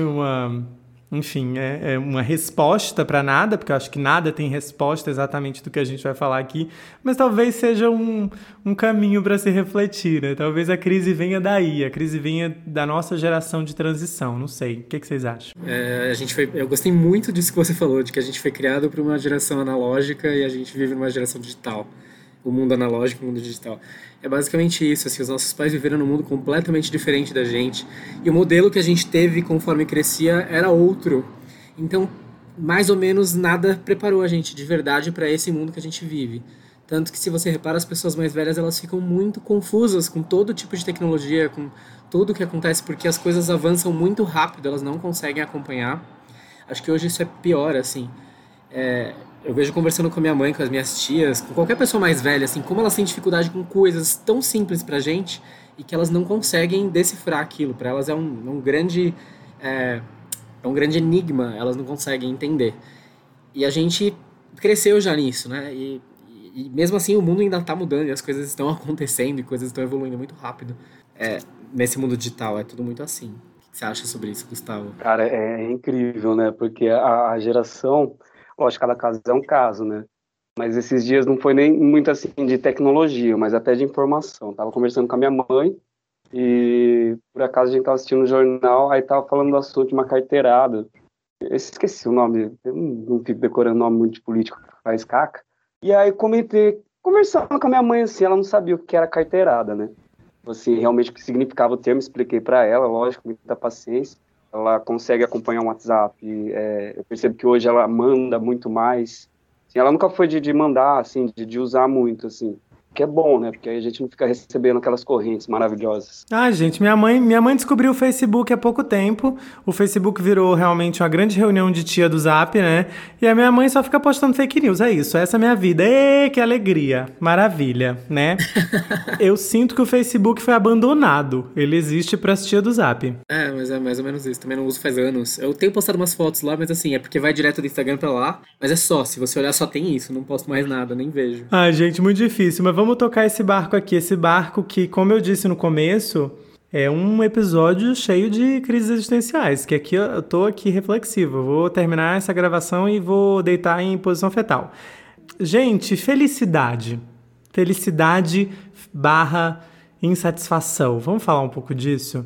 uma resposta para nada, porque eu acho que nada tem resposta exatamente do que a gente vai falar aqui, mas talvez seja um caminho para se refletir, né? Talvez a crise venha daí, a crise venha da nossa geração de transição, não sei. O que vocês acham? Eu gostei muito disso que você falou, de que a gente foi criado por uma geração analógica e a gente vive numa geração digital. o mundo analógico e o mundo digital. É basicamente isso, assim, os nossos pais viveram num mundo completamente diferente da gente, e o modelo que a gente teve conforme crescia era outro. Então, mais ou menos nada preparou a gente de verdade para esse mundo que a gente vive. Tanto que, se você repara, as pessoas mais velhas, elas ficam muito confusas com todo tipo de tecnologia, com tudo que acontece, porque as coisas avançam muito rápido, elas não conseguem acompanhar. Acho que hoje isso é pior, assim. Eu vejo conversando com a minha mãe, com as minhas tias, com qualquer pessoa mais velha, assim, como elas têm dificuldade com coisas tão simples pra gente e que elas não conseguem decifrar aquilo. Para elas é um grande enigma, elas não conseguem entender. E a gente cresceu já nisso, né? E mesmo assim o mundo ainda está mudando e as coisas estão acontecendo e coisas estão evoluindo muito rápido. Nesse mundo digital é tudo muito assim. O que você acha sobre isso, Gustavo? Cara, é incrível, né? Porque a geração, lógico, cada caso é um caso, né? Mas esses dias não foi nem muito assim de tecnologia, mas até de informação. Tava conversando com a minha mãe e por acaso a gente tava assistindo um jornal, aí tava falando do assunto de uma carteirada. Eu esqueci o nome, eu não fico decorando nome muito de político que faz caca. E aí conversando com a minha mãe assim, ela não sabia o que era carteirada, né? Assim, realmente o que significava o termo, expliquei para ela, lógico, muita paciência. Ela consegue acompanhar o WhatsApp, eu percebo que hoje ela manda muito mais. Assim, ela nunca foi de mandar, assim, de usar muito, assim. Que é bom, né? Porque aí a gente não fica recebendo aquelas correntes maravilhosas. Ah, gente, minha mãe descobriu o Facebook há pouco tempo. O Facebook virou realmente uma grande reunião de tia do Zap, né? E a minha mãe só fica postando fake news. É isso, essa é a minha vida. Ê, que alegria. Maravilha, né? Eu sinto que o Facebook foi abandonado. Ele existe para as tia do Zap. Mas é mais ou menos isso. Também não uso faz anos. Eu tenho postado umas fotos lá, mas assim, é porque vai direto do Instagram pra lá. Mas é só, se você olhar, só tem isso. Não posto mais nada, nem vejo. Ai, gente, muito difícil. Mas vamos tocar esse barco aqui. Esse barco que, como eu disse no começo, é um episódio cheio de crises existenciais. Que aqui eu tô aqui reflexivo. Eu vou terminar essa gravação e vou deitar em posição fetal. Gente, felicidade. Felicidade barra insatisfação. Vamos falar um pouco disso?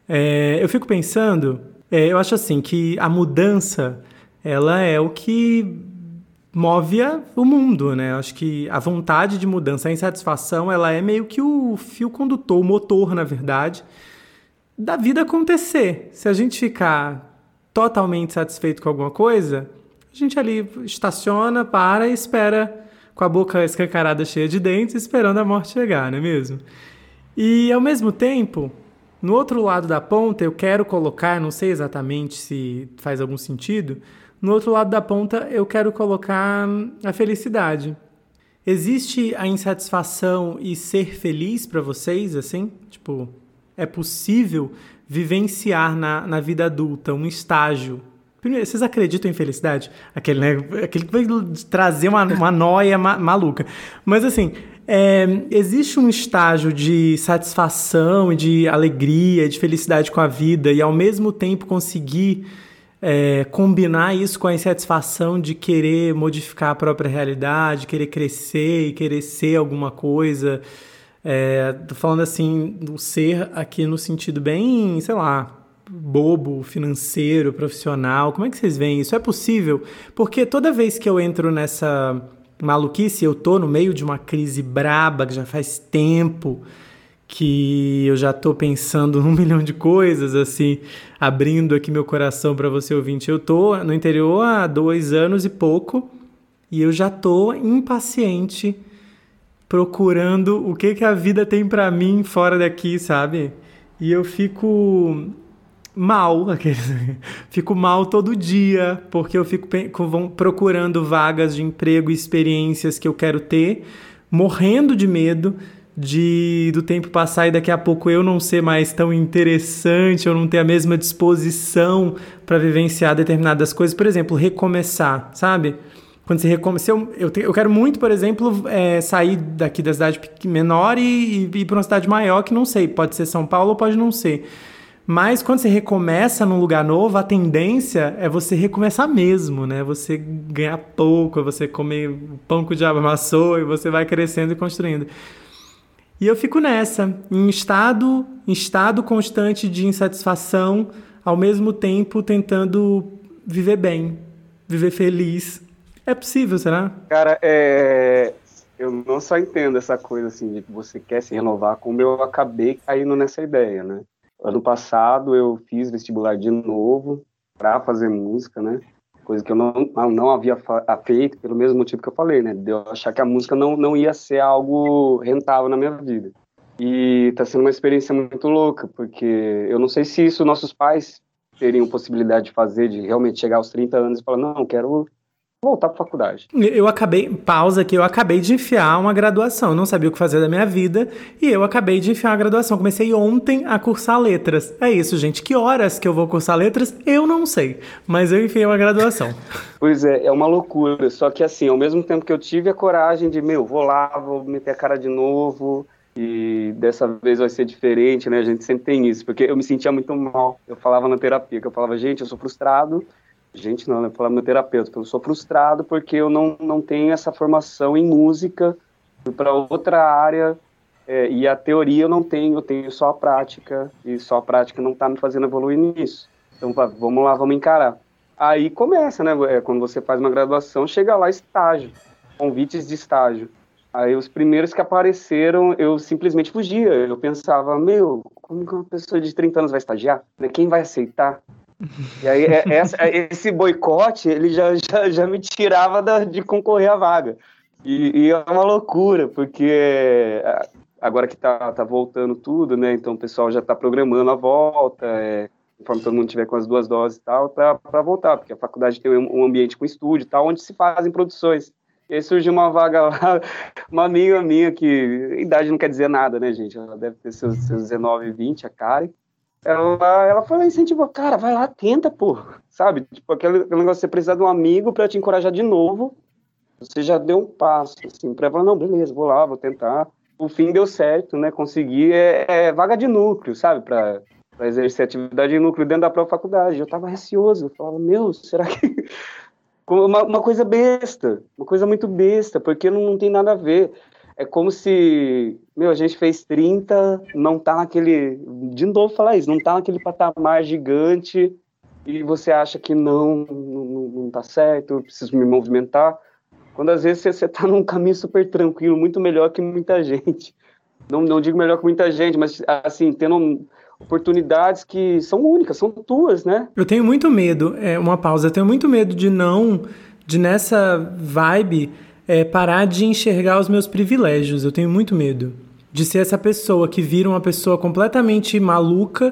Eu fico pensando, eu acho assim, que a mudança, ela é o que move o mundo, né? Eu acho que a vontade de mudança, a insatisfação, ela é meio que o fio condutor, o motor, na verdade, da vida acontecer. Se a gente ficar totalmente satisfeito com alguma coisa, a gente ali estaciona, para e espera com a boca escancarada cheia de dentes, esperando a morte chegar, não é mesmo? E, ao mesmo tempo, no outro lado da ponta, eu quero colocar, não sei exatamente se faz algum sentido, no outro lado da ponta eu quero colocar a felicidade. Existe a insatisfação e ser feliz para vocês, assim? Tipo, é possível vivenciar na vida adulta um estágio? Primeiro, vocês acreditam em felicidade? Aquele que vai trazer uma noia maluca. Mas assim, existe um estágio de satisfação e de alegria, de felicidade com a vida e ao mesmo tempo conseguir combinar isso com a insatisfação de querer modificar a própria realidade, querer crescer e querer ser alguma coisa. Tô falando assim, do ser aqui no sentido bem, sei lá, bobo, financeiro, profissional. Como é que vocês veem isso? É possível? Porque toda vez que eu entro nessa maluquice, eu tô no meio de uma crise braba, que já faz tempo que eu já tô pensando num milhão de coisas, assim, abrindo aqui meu coração para você ouvinte. Eu tô no interior há 2 anos e pouco e eu já tô impaciente procurando o que a vida tem para mim fora daqui, sabe? E eu fico fico mal todo dia, porque eu fico procurando vagas de emprego e experiências que eu quero ter, morrendo de medo do tempo passar e daqui a pouco eu não ser mais tão interessante, eu não ter a mesma disposição para vivenciar determinadas coisas. Por exemplo, recomeçar, sabe? Quando você recomeça, eu quero muito, por exemplo, sair daqui da cidade menor e ir para uma cidade maior, que não sei, pode ser São Paulo ou pode não ser. Mas quando você recomeça num lugar novo, a tendência é você recomeçar mesmo, né? Você ganhar pouco, você comer o pão que o diabo amassou e você vai crescendo e construindo. E eu fico nessa, em estado constante de insatisfação, ao mesmo tempo tentando viver bem, viver feliz. É possível, será? Cara, Eu não só entendo essa coisa assim de que você quer se renovar, como eu acabei caindo nessa ideia, né? Ano passado eu fiz vestibular de novo para fazer música, né? Coisa que eu não havia feito pelo mesmo motivo que eu falei, né? De eu achar que a música não ia ser algo rentável na minha vida. E tá sendo uma experiência muito louca, porque eu não sei se isso nossos pais teriam possibilidade de fazer, de realmente chegar aos 30 anos e falar, não, quero voltar para faculdade. Eu acabei de enfiar uma graduação, eu não sabia o que fazer da minha vida, e eu acabei de enfiar uma graduação, comecei ontem a cursar letras. É isso, gente, que horas que eu vou cursar letras, eu não sei, mas eu enfiei uma graduação. Pois é uma loucura, só que assim, ao mesmo tempo que eu tive a coragem de, vou lá, vou meter a cara de novo, e dessa vez vai ser diferente, né, a gente sempre tem isso, porque eu me sentia muito mal, eu falava na terapia, que eu falava, gente, eu sou frustrado. Gente, não, né? Falar meu terapeuta, eu sou frustrado porque eu não tenho essa formação em música, fui para outra área, e a teoria eu não tenho, eu tenho só a prática, e só a prática não está me fazendo evoluir nisso. Então, vamos lá, vamos encarar. Aí começa, né? Quando você faz uma graduação, chega lá estágio, convites de estágio. Aí os primeiros que apareceram, eu simplesmente fugia. Eu pensava, como que uma pessoa de 30 anos vai estagiar? Quem vai aceitar? E aí esse boicote, ele já me tirava de concorrer à vaga. E é uma loucura, porque agora que tá voltando tudo, né? Então o pessoal já tá programando a volta, conforme todo mundo tiver com as 2 doses e tal, para voltar, porque a faculdade tem um ambiente com estúdio e tal, onde se fazem produções. E aí surgiu uma vaga lá, uma amiga minha, que idade não quer dizer nada, né, gente? Ela deve ter seus 19, 20, a Karen. Ela foi lá e incentivou, cara, vai lá, tenta, pô, sabe? Tipo, aquele negócio de você precisar de um amigo pra te encorajar de novo, você já deu um passo, assim, pra falar, não, beleza, vou lá, vou tentar. O fim deu certo, né, consegui, vaga de núcleo, sabe, pra exercer atividade de núcleo dentro da própria faculdade. Eu tava receoso, eu falava, será que... Uma coisa besta, uma coisa muito besta, porque não tem nada a ver. É como se, a gente fez 30, não tá naquele... De novo falar isso, não tá naquele patamar gigante e você acha que não tá certo, eu preciso me movimentar. Quando às vezes você tá num caminho super tranquilo, muito melhor que muita gente. Não digo melhor que muita gente, mas assim, tendo oportunidades que são únicas, são tuas, né? Eu tenho muito medo, uma pausa, eu tenho muito medo de nessa vibe... parar de enxergar os meus privilégios. Eu tenho muito medo de ser essa pessoa que vira uma pessoa completamente maluca,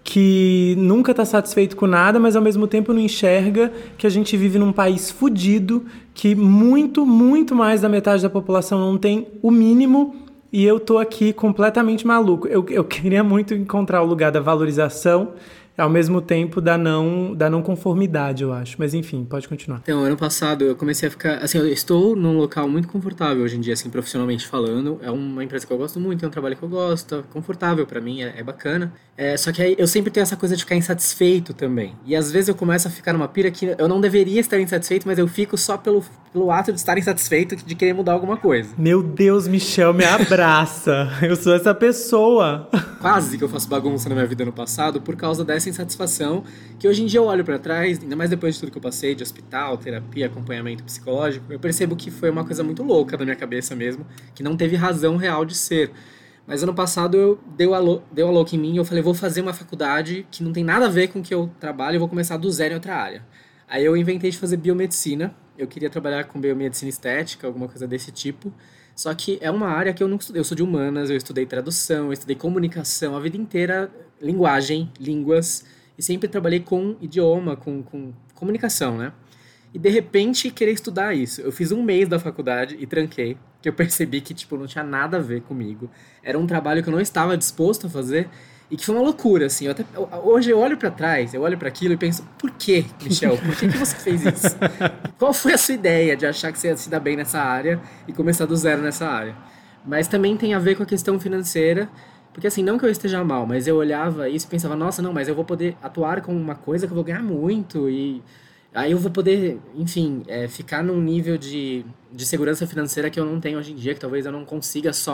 que nunca está satisfeito com nada, mas ao mesmo tempo não enxerga que a gente vive num país fudido, que muito, muito mais da metade da população não tem o mínimo, e eu tô aqui completamente maluco. Eu queria muito encontrar o lugar da valorização, ao mesmo tempo da não conformidade, eu acho. Mas enfim, pode continuar. Então, ano passado eu comecei a ficar... Assim, eu estou num local muito confortável hoje em dia, assim, profissionalmente falando. É uma empresa que eu gosto muito, é um trabalho que eu gosto, é confortável pra mim, é bacana. Só que aí eu sempre tenho essa coisa de ficar insatisfeito também. E às vezes eu começo a ficar numa pira que eu não deveria estar insatisfeito, mas eu fico só pelo ato de estar insatisfeito, de querer mudar alguma coisa. Meu Deus, Michel, me abraça. Eu sou essa pessoa. Quase que eu faço bagunça na minha vida no passado por causa dessa insatisfação, que hoje em dia eu olho pra trás, ainda mais depois de tudo que eu passei, de hospital, terapia, acompanhamento psicológico, eu percebo que foi uma coisa muito louca da minha cabeça mesmo, que não teve razão real de ser. Mas ano passado deu a louca em mim e eu falei, vou fazer uma faculdade que não tem nada a ver com o que eu trabalho e vou começar do zero em outra área. Aí eu inventei de fazer biomedicina, eu queria trabalhar com biomedicina estética, alguma coisa desse tipo. Só que é uma área que eu não estudei. Eu sou de humanas, eu estudei tradução, eu estudei comunicação, a vida inteira, linguagem, línguas, e sempre trabalhei com idioma, com comunicação, né? E de repente querer estudar isso. Eu fiz 1 mês da faculdade e tranquei, que eu percebi que tipo, não tinha nada a ver comigo. Era um trabalho que eu não estava disposto a fazer e que foi uma loucura, assim. Hoje eu olho pra trás, eu olho pra aquilo e penso, por quê, Michel? Por que você fez isso? Qual foi a sua ideia de achar que você ia se dar bem nessa área e começar do zero nessa área? Mas também tem a ver com a questão financeira, porque assim, não que eu esteja mal, mas eu olhava isso e pensava, nossa, não, mas eu vou poder atuar com uma coisa que eu vou ganhar muito e aí eu vou poder, enfim, ficar num nível de segurança financeira que eu não tenho hoje em dia, que talvez eu não consiga só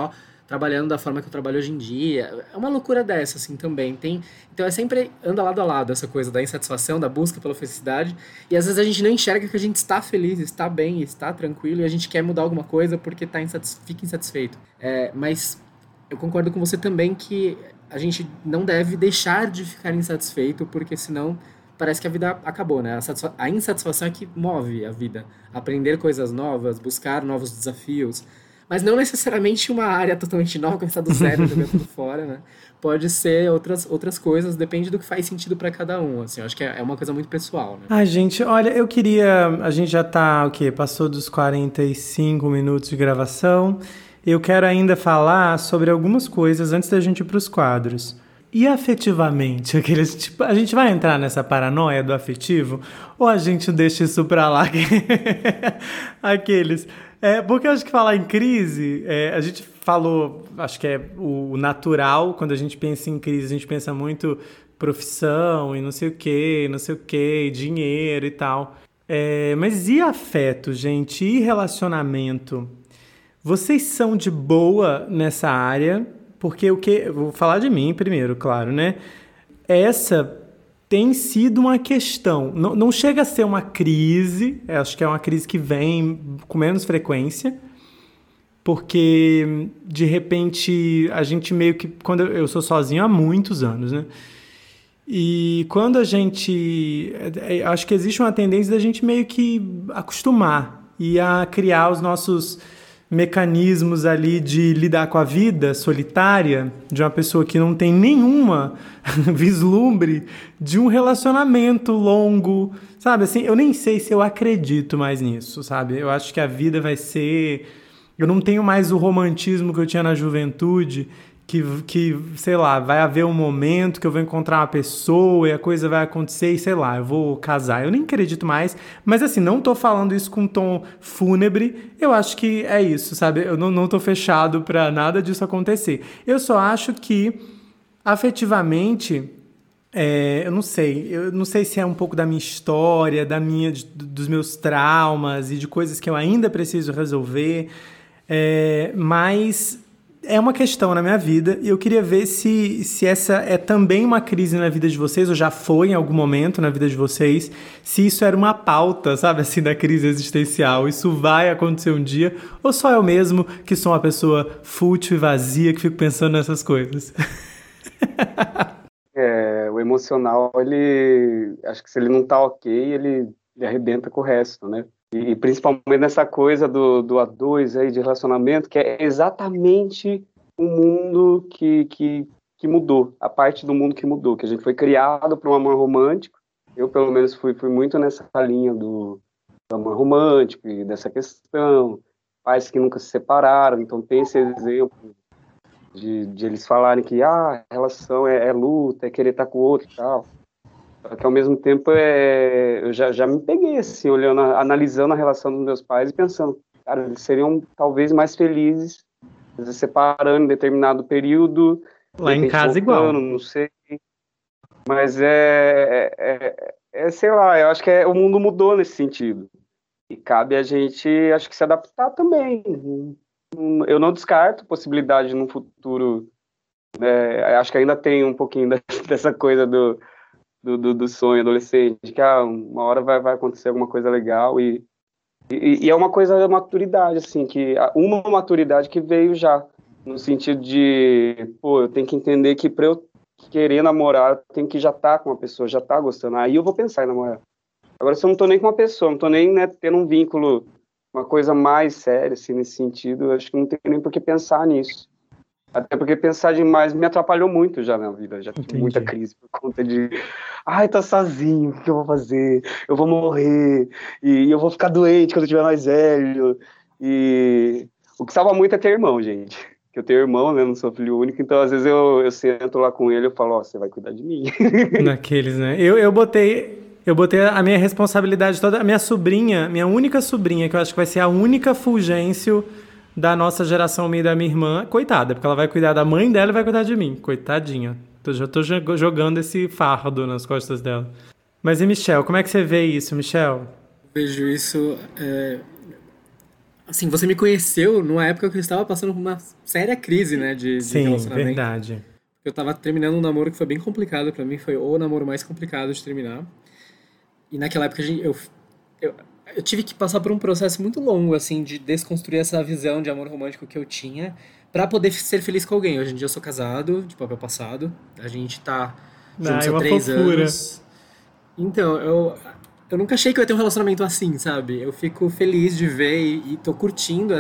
trabalhando da forma que eu trabalho hoje em dia. É uma loucura dessa, assim, também. Então é sempre anda lado a lado essa coisa da insatisfação, da busca pela felicidade. E às vezes a gente não enxerga que a gente está feliz, está bem, está tranquilo e a gente quer mudar alguma coisa porque fica insatisfeito. Mas eu concordo com você também que a gente não deve deixar de ficar insatisfeito porque senão parece que a vida acabou, né? A insatisfação é que move a vida. Aprender coisas novas, buscar novos desafios. Mas não necessariamente uma área totalmente nova, começar do zero, jogar tudo fora, né? Pode ser outras coisas, depende do que faz sentido para cada um, assim. Eu acho que é uma coisa muito pessoal, né? Ai, gente, olha, eu queria... A gente já tá, o quê? Passou dos 45 minutos de gravação. Eu quero ainda falar sobre algumas coisas antes da gente ir pros quadros. E afetivamente, aqueles, tipo, a gente vai entrar nessa paranoia do afetivo ou a gente deixa isso pra lá? Aqueles. Porque eu acho que falar em crise, a gente falou, acho que é o natural, quando a gente pensa em crise, a gente pensa muito profissão e não sei o que, dinheiro e tal. Mas e afeto, gente? E relacionamento? Vocês são de boa nessa área? Porque eu vou falar de mim primeiro, claro, né? Essa tem sido uma questão. Não chega a ser uma crise, acho que é uma crise que vem com menos frequência, porque, de repente, a gente meio que... Quando eu sou sozinho há muitos anos, né? E quando a gente... Acho que existe uma tendência da gente meio que acostumar e a criar os nossos mecanismos ali de lidar com a vida solitária de uma pessoa que não tem nenhuma vislumbre de um relacionamento longo, sabe? Assim, eu nem sei se eu acredito mais nisso, sabe? Eu acho que a vida vai ser... Eu não tenho mais o romantismo que eu tinha na juventude, que, sei lá, vai haver um momento que eu vou encontrar uma pessoa e a coisa vai acontecer e, sei lá, eu vou casar. Eu nem acredito mais, mas assim, não tô falando isso com um tom fúnebre, eu acho que é isso, sabe? Eu não tô fechado pra nada disso acontecer. Eu só acho que, afetivamente, eu não sei se é um pouco da minha história, dos meus traumas e de coisas que eu ainda preciso resolver, mas... É uma questão na minha vida e eu queria ver se essa é também uma crise na vida de vocês, ou já foi em algum momento na vida de vocês, se isso era uma pauta, sabe, assim, da crise existencial. Isso vai acontecer um dia, ou só eu mesmo que sou uma pessoa fútil e vazia que fico pensando nessas coisas? O emocional, acho que se ele não tá ok, ele arrebenta com o resto, né? E principalmente nessa coisa do A2 aí de relacionamento, que é exatamente o mundo que mudou, a parte do mundo que mudou, que a gente foi criado para um amor romântico. Eu, pelo menos, fui muito nessa linha do amor romântico e dessa questão. Pais que nunca se separaram, então tem esse exemplo de eles falarem que a relação é luta, é querer estar com o outro e tal. Só que ao mesmo tempo eu já me peguei assim, olhando, analisando a relação dos meus pais e pensando, cara, eles seriam talvez mais felizes se separando em determinado período. Lá em casa igual. Não sei. Mas sei lá, eu acho que o mundo mudou nesse sentido. E cabe a gente, acho que se adaptar também. Eu não descarto a possibilidade num futuro, acho que ainda tem um pouquinho dessa coisa do sonho adolescente, que uma hora vai acontecer alguma coisa legal e é uma coisa da maturidade, assim, uma maturidade que veio já, no sentido de, eu tenho que entender que para eu querer namorar, eu tenho que já estar com uma pessoa, já estar gostando, aí eu vou pensar em namorar. Agora, se eu não tô nem com uma pessoa, não tô nem, né, tendo um vínculo, uma coisa mais séria, assim, nesse sentido, eu acho que não tem nem por que pensar nisso. Até porque pensar demais me atrapalhou muito já na vida. Já tive muita crise por conta de... tô sozinho, o que eu vou fazer? Eu vou morrer. E eu vou ficar doente quando eu estiver mais velho. E o que salva muito é ter irmão, gente. Que eu tenho irmão, né? Não sou filho único. Então, às vezes, eu sento lá com ele e falo, você vai cuidar de mim. Naqueles, né? Eu botei a minha responsabilidade toda... A minha única sobrinha, que eu acho que vai ser a única Fulgêncio da nossa geração, meio da minha irmã, coitada, porque ela vai cuidar da mãe dela e vai cuidar de mim, coitadinha. Já tô jogando esse fardo nas costas dela. Mas e Michel, como é que você vê isso, Michel? Vejo isso, Assim, você me conheceu numa época que eu estava passando por uma séria crise, né, de Sim, relacionamento. verdade. Eu tava terminando um namoro que foi bem complicado pra mim, foi o namoro mais complicado de terminar. E naquela época eu, eu tive que passar por um processo muito longo, assim, de desconstruir essa visão de amor romântico que eu tinha pra poder ser feliz com alguém. Hoje em dia eu sou casado, de papel passado. A gente tá juntos Ai, há uma 3 fofura. anos. Então, eu nunca achei que eu ia ter um relacionamento assim, sabe? Eu fico feliz de ver e tô curtindo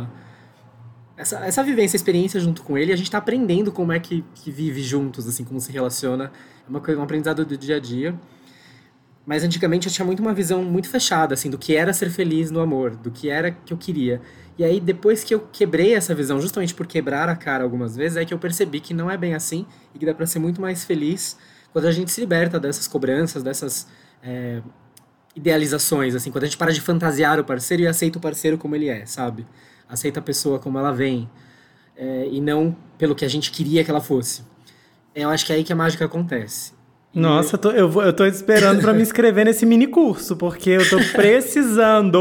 essa vivência, experiência junto com ele. A gente tá aprendendo como é que vive juntos, assim, como se relaciona. É uma coisa, um aprendizado do dia a dia. Mas antigamente eu tinha muito uma visão muito fechada, assim, do que era ser feliz no amor, do que era que eu queria. E aí, depois que eu quebrei essa visão, justamente por quebrar a cara algumas vezes, é que eu percebi que não é bem assim e que dá pra ser muito mais feliz quando a gente se liberta dessas cobranças, dessas idealizações, assim, quando a gente para de fantasiar o parceiro e aceita o parceiro como ele é, sabe? Aceita a pessoa como ela vem, e não pelo que a gente queria que ela fosse. Eu acho que é aí que a mágica acontece. E Nossa, eu tô esperando pra me inscrever nesse mini curso, porque eu tô precisando.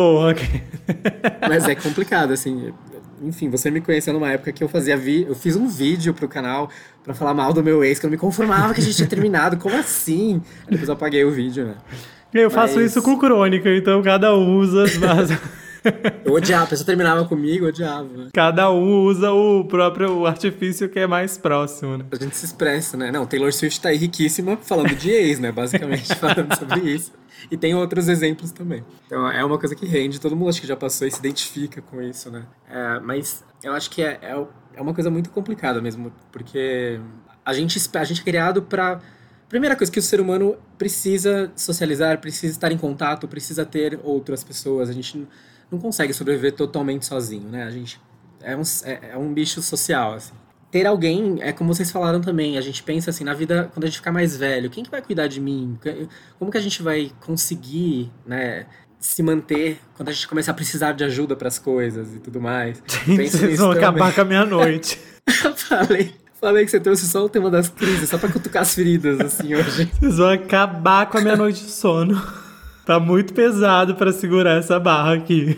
Mas é complicado, assim. Enfim, você me conheceu numa época que eu eu fiz um vídeo pro canal pra falar mal do meu ex, que eu não me conformava que a gente tinha terminado. Como assim? Aí depois eu apaguei o vídeo, né? Eu faço Mas isso com crônica, então cada um usa eu odiava, a pessoa terminava comigo, eu odiava. cada um usa o próprio artifício que é mais próximo, né? A gente se expressa, né? Não, Taylor Swift tá aí riquíssima falando de ex, né? Basicamente falando sobre isso. E tem outros exemplos também. Então é uma coisa que rende, todo mundo acho que já passou e se identifica com isso, né? Mas eu acho que é uma coisa muito complicada mesmo, porque a gente é criado pra. Primeira coisa que o ser humano precisa socializar, precisa estar em contato, precisa ter outras pessoas. A gente não consegue sobreviver totalmente sozinho, né? A gente é um bicho social, assim. Ter alguém, é como vocês falaram também, a gente pensa assim, na vida, quando a gente ficar mais velho, quem que vai cuidar de mim? Como que a gente vai conseguir, né, se manter quando a gente começar a precisar de ajuda para as coisas e tudo mais? Eu Gente, penso vocês nisso vão também. acabar com a minha noite. Falei que você trouxe só o tema das crises, só pra cutucar as feridas, assim, hoje. Vocês vão acabar com a minha noite de sono. Tá muito pesado pra segurar essa barra aqui.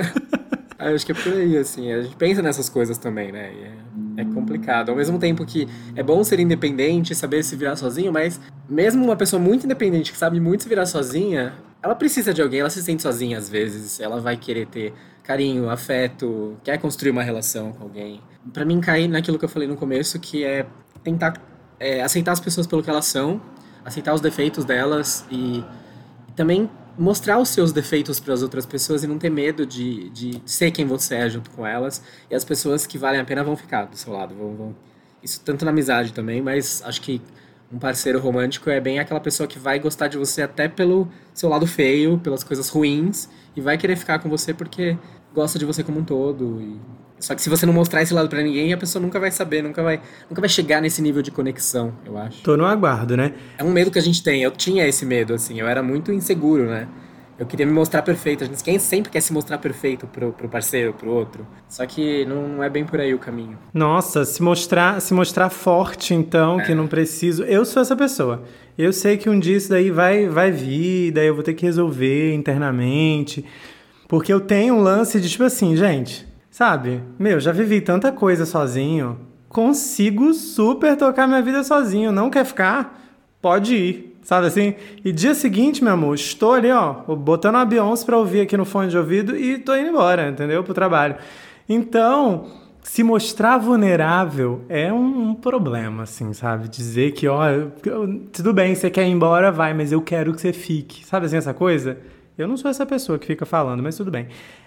Eu acho que é por aí, assim, a gente pensa nessas coisas também, né? E é complicado. Ao mesmo tempo que é bom ser independente, saber se virar sozinho, mas mesmo uma pessoa muito independente, que sabe muito se virar sozinha, ela precisa de alguém, ela se sente sozinha às vezes, ela vai querer ter carinho, afeto, quer construir uma relação com alguém. Pra mim, cair naquilo que eu falei no começo, que é tentar aceitar as pessoas pelo que elas são, aceitar os defeitos delas e também mostrar os seus defeitos para as outras pessoas e não ter medo de ser quem você é junto com elas. E as pessoas que valem a pena vão ficar do seu lado. Isso tanto na amizade também, mas acho que um parceiro romântico é bem aquela pessoa que vai gostar de você até pelo seu lado feio, pelas coisas ruins, e vai querer ficar com você porque gosta de você como um todo. Só que se você não mostrar esse lado pra ninguém, a pessoa nunca vai saber, nunca vai chegar nesse nível de conexão, eu acho. Tô no aguardo, né? É um medo que a gente tem. Eu tinha esse medo, assim. Eu era muito inseguro, né? Eu queria me mostrar perfeito. Quem sempre quer se mostrar perfeito pro parceiro, pro outro. Só que não é bem por aí o caminho. Nossa, se mostrar forte, então, que não preciso. Eu sou essa pessoa. Eu sei que um dia isso daí vai vir, daí eu vou ter que resolver internamente. Porque eu tenho um lance de, tipo assim, gente, sabe? Já vivi tanta coisa sozinho. Consigo super tocar minha vida sozinho. Não quer ficar? Pode ir. Sabe assim? E dia seguinte, meu amor, estou ali, ó, botando a Beyoncé pra ouvir aqui no fone de ouvido e tô indo embora, entendeu? Pro trabalho. Então, se mostrar vulnerável é um problema, assim, sabe? Dizer que, ó, tudo bem, você quer ir embora, vai, mas eu quero que você fique. Sabe assim, essa coisa? Eu não sou essa pessoa que fica falando, mas tudo bem.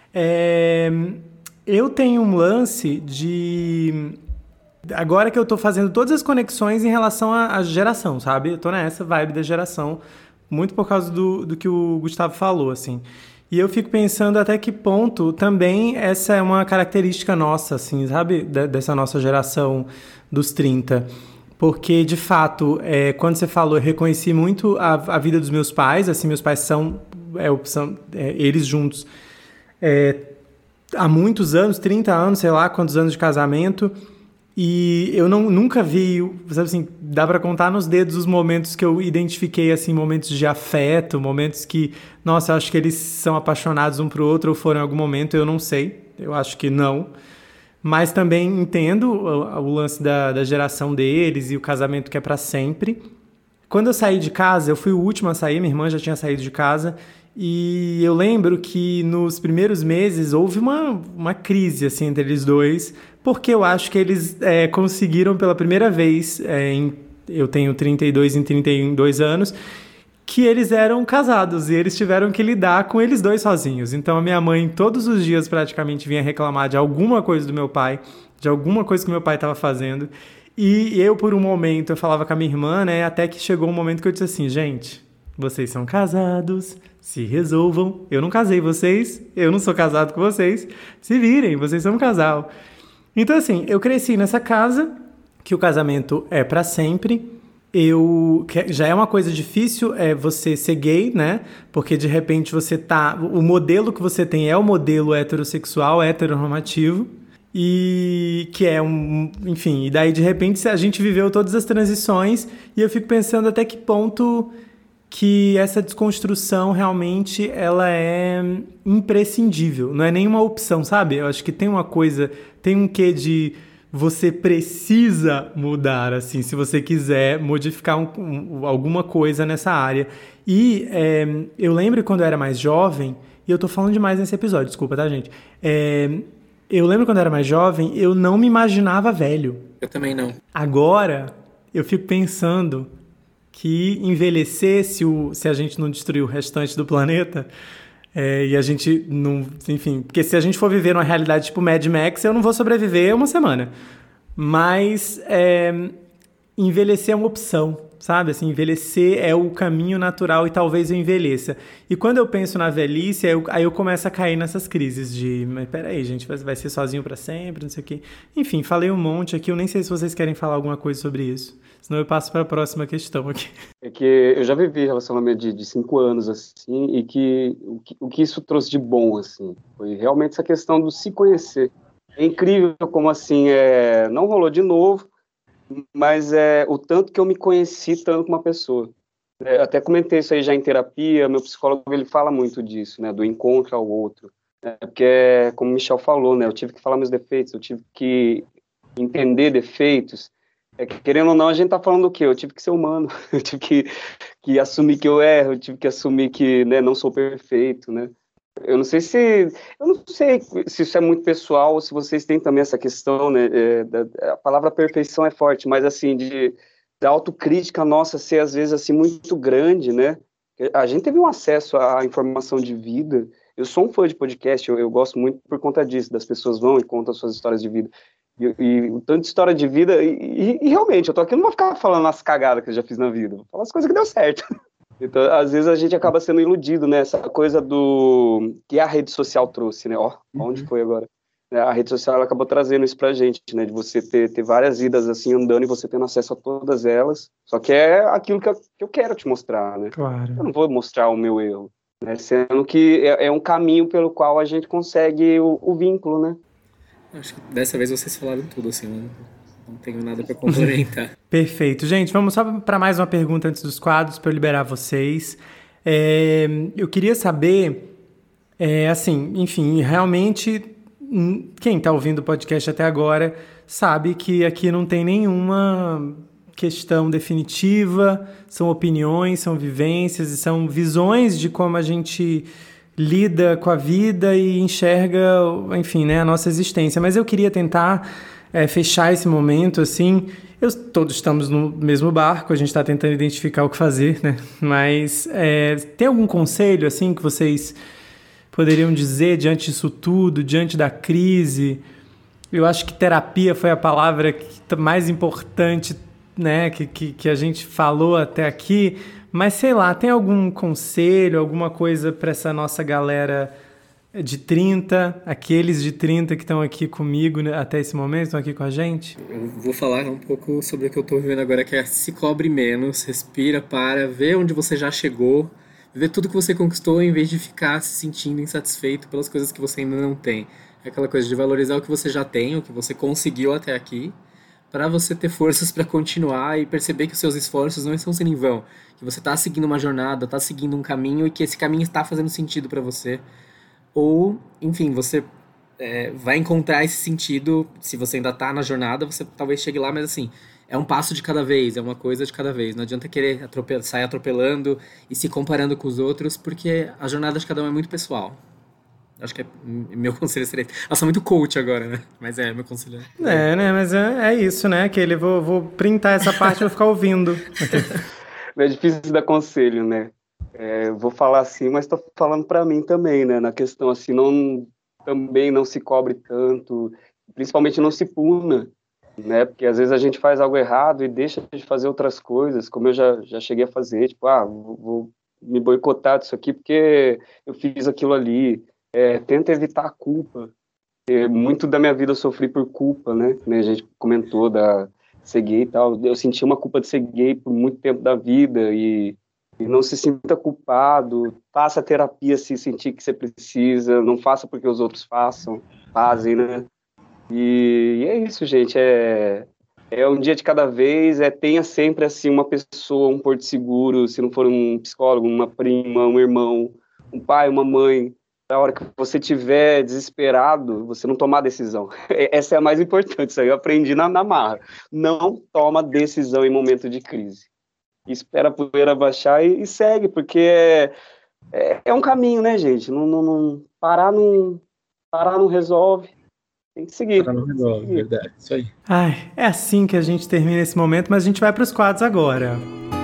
Eu tenho um lance de... Agora que eu tô fazendo todas as conexões em relação à geração, sabe? Eu tô nessa vibe da geração, muito por causa do que o Gustavo falou, assim. E eu fico pensando até que ponto também essa é uma característica nossa, assim, sabe? Dessa nossa geração dos 30. Porque, de fato, quando você falou, eu reconheci muito a vida dos meus pais, assim, meus pais são eles juntos há muitos anos, 30 anos, sei lá, quantos anos de casamento... E eu nunca vi, sabe assim, dá pra contar nos dedos os momentos que eu identifiquei, assim, momentos de afeto, momentos que, nossa, eu acho que eles são apaixonados um pro outro ou foram em algum momento, eu não sei. Eu acho que não. Mas também entendo o lance da geração deles e o casamento que é para sempre. Quando eu saí de casa, eu fui o último a sair, minha irmã já tinha saído de casa, e eu lembro que nos primeiros meses houve uma crise assim, entre eles dois, porque eu acho que eles conseguiram pela primeira vez, eu tenho 32 em 32 anos, que eles eram casados e eles tiveram que lidar com eles dois sozinhos. Então a minha mãe todos os dias praticamente vinha reclamar de alguma coisa do meu pai, de alguma coisa que meu pai estava fazendo. E eu, por um momento, eu falava com a minha irmã, né? Até que chegou um momento que eu disse assim, gente, vocês são casados, se resolvam. Eu não casei vocês, eu não sou casado com vocês. Se virem, vocês são um casal. Então, assim, eu cresci nessa casa, que o casamento é pra sempre. Já é uma coisa difícil você ser gay, né? Porque de repente você o modelo que você tem é o modelo heterossexual, heteronormativo, e que é enfim, e daí de repente a gente viveu todas as transições e eu fico pensando até que ponto que essa desconstrução realmente ela é imprescindível, não é nenhuma opção, sabe? Eu acho que tem uma coisa, tem um quê de você precisa mudar, assim, se você quiser modificar alguma coisa nessa área. E eu lembro quando eu era mais jovem, e eu tô falando demais nesse episódio, desculpa, tá, gente? Eu lembro quando eu era mais jovem, eu não me imaginava velho. Eu também não. Agora, eu fico pensando que envelhecer, se a gente não destruir o restante do planeta, e a gente não... Enfim, porque se a gente for viver numa realidade tipo Mad Max, eu não vou sobreviver uma semana. Mas envelhecer é uma opção, sabe? Assim, envelhecer é o caminho natural e talvez eu envelheça. E quando eu penso na velhice, aí eu começo a cair nessas crises de... Mas peraí, gente, vai ser sozinho pra sempre, não sei o quê. Enfim, falei um monte aqui, eu nem sei se vocês querem falar alguma coisa sobre isso. Senão eu passo para a próxima questão aqui. É que eu já vivi relacionamento de 5 anos, assim, e que o que isso trouxe de bom, assim, foi realmente essa questão do se conhecer. É incrível como, assim, não rolou de novo, mas o tanto que eu me conheci tanto com uma pessoa. Até comentei isso aí já em terapia, meu psicólogo, ele fala muito disso, né, do encontro ao outro. Porque, como o Michel falou, né, eu tive que falar meus defeitos, eu tive que entender defeitos. Querendo ou não, a gente tá falando do quê? Eu tive que ser humano, eu tive que assumir que eu erro, eu tive que assumir que, né, não sou perfeito, né? Eu não sei se isso é muito pessoal ou se vocês têm também essa questão, né? A palavra perfeição é forte, mas assim, da autocrítica nossa ser às vezes assim muito grande, né? A gente teve um acesso à informação de vida. Eu sou um fã de podcast, eu gosto muito por conta disso, das pessoas vão e contam suas histórias de vida. E o tanto de história de vida, e realmente, eu tô aqui, não vou ficar falando as cagadas que eu já fiz na vida, vou falar as coisas que deu certo. Então, às vezes a gente acaba sendo iludido, né, essa coisa que a rede social trouxe, né, onde foi agora? A rede social, ela acabou trazendo isso pra gente, né, de você ter várias vidas assim, andando e você tendo acesso a todas elas, só que é aquilo que eu quero te mostrar, né. Claro. Eu não vou mostrar o meu erro, né, sendo que é um caminho pelo qual a gente consegue o vínculo, né. Acho que dessa vez vocês falaram tudo, assim, não tenho nada para complementar. Perfeito. Gente, vamos só para mais uma pergunta antes dos quadros, para eu liberar vocês. Eu queria saber, assim, enfim, realmente, quem está ouvindo o podcast até agora sabe que aqui não tem nenhuma questão definitiva, são opiniões, são vivências e são visões de como a gente lida com a vida e enxerga, enfim, né, a nossa existência. Mas eu queria tentar fechar esse momento, assim, todos estamos no mesmo barco, a gente está tentando identificar o que fazer, né? Mas tem algum conselho, assim, que vocês poderiam dizer diante disso tudo, diante da crise? Eu acho que terapia foi a palavra mais importante, né, que a gente falou até aqui. Mas, sei lá, tem algum conselho, alguma coisa para essa nossa galera de 30, aqueles de 30 que estão aqui comigo, né, até esse momento, estão aqui com a gente? Eu vou falar um pouco sobre o que eu estou vivendo agora, que é se cobre menos, respira, vê onde você já chegou, vê tudo que você conquistou em vez de ficar se sentindo insatisfeito pelas coisas que você ainda não tem. É aquela coisa de valorizar o que você já tem, o que você conseguiu até aqui, para você ter forças para continuar e perceber que os seus esforços não estão sendo em vão, que você está seguindo uma jornada, está seguindo um caminho e que esse caminho está fazendo sentido para você. Ou, enfim, você vai encontrar esse sentido. Se você ainda tá na jornada, você talvez chegue lá, mas assim, é um passo de cada vez, é uma coisa de cada vez. Não adianta querer sair atropelando e se comparando com os outros, porque a jornada de cada um é muito pessoal. Acho que meu conselho seria... Nossa, muito coach agora, né? Mas meu conselho. Né? Mas é isso, né? Que ele vou printar essa parte e vou ficar ouvindo. É difícil dar conselho, né? Eu vou falar assim, mas tô falando para mim também, né? Na questão assim, também não se cobre tanto, principalmente não se puna, né? Porque às vezes a gente faz algo errado e deixa de fazer outras coisas, como eu já cheguei a fazer, tipo, vou me boicotar disso aqui porque eu fiz aquilo ali. Tenta evitar a culpa. Muito da minha vida eu sofri por culpa, né? A gente comentou da ser gay e tal. Eu senti uma culpa de ser gay por muito tempo da vida e não se sinta culpado. Faça terapia se sentir que você precisa. Não faça porque os outros fazem, né? E é isso, gente. É um dia de cada vez. Tenha sempre assim uma pessoa, um porto seguro. Se não for um psicólogo, uma prima, um irmão, um pai, uma mãe. Na hora que você estiver desesperado, você não tomar decisão. Essa é a mais importante, isso aí eu aprendi na marra. Não toma decisão em momento de crise. Espera a poeira baixar e segue, porque é um caminho, né, gente? Parar não resolve. Tem que seguir. Parar não resolve, verdade, isso aí. Ai, é assim que a gente termina esse momento, mas a gente vai para os quadros agora.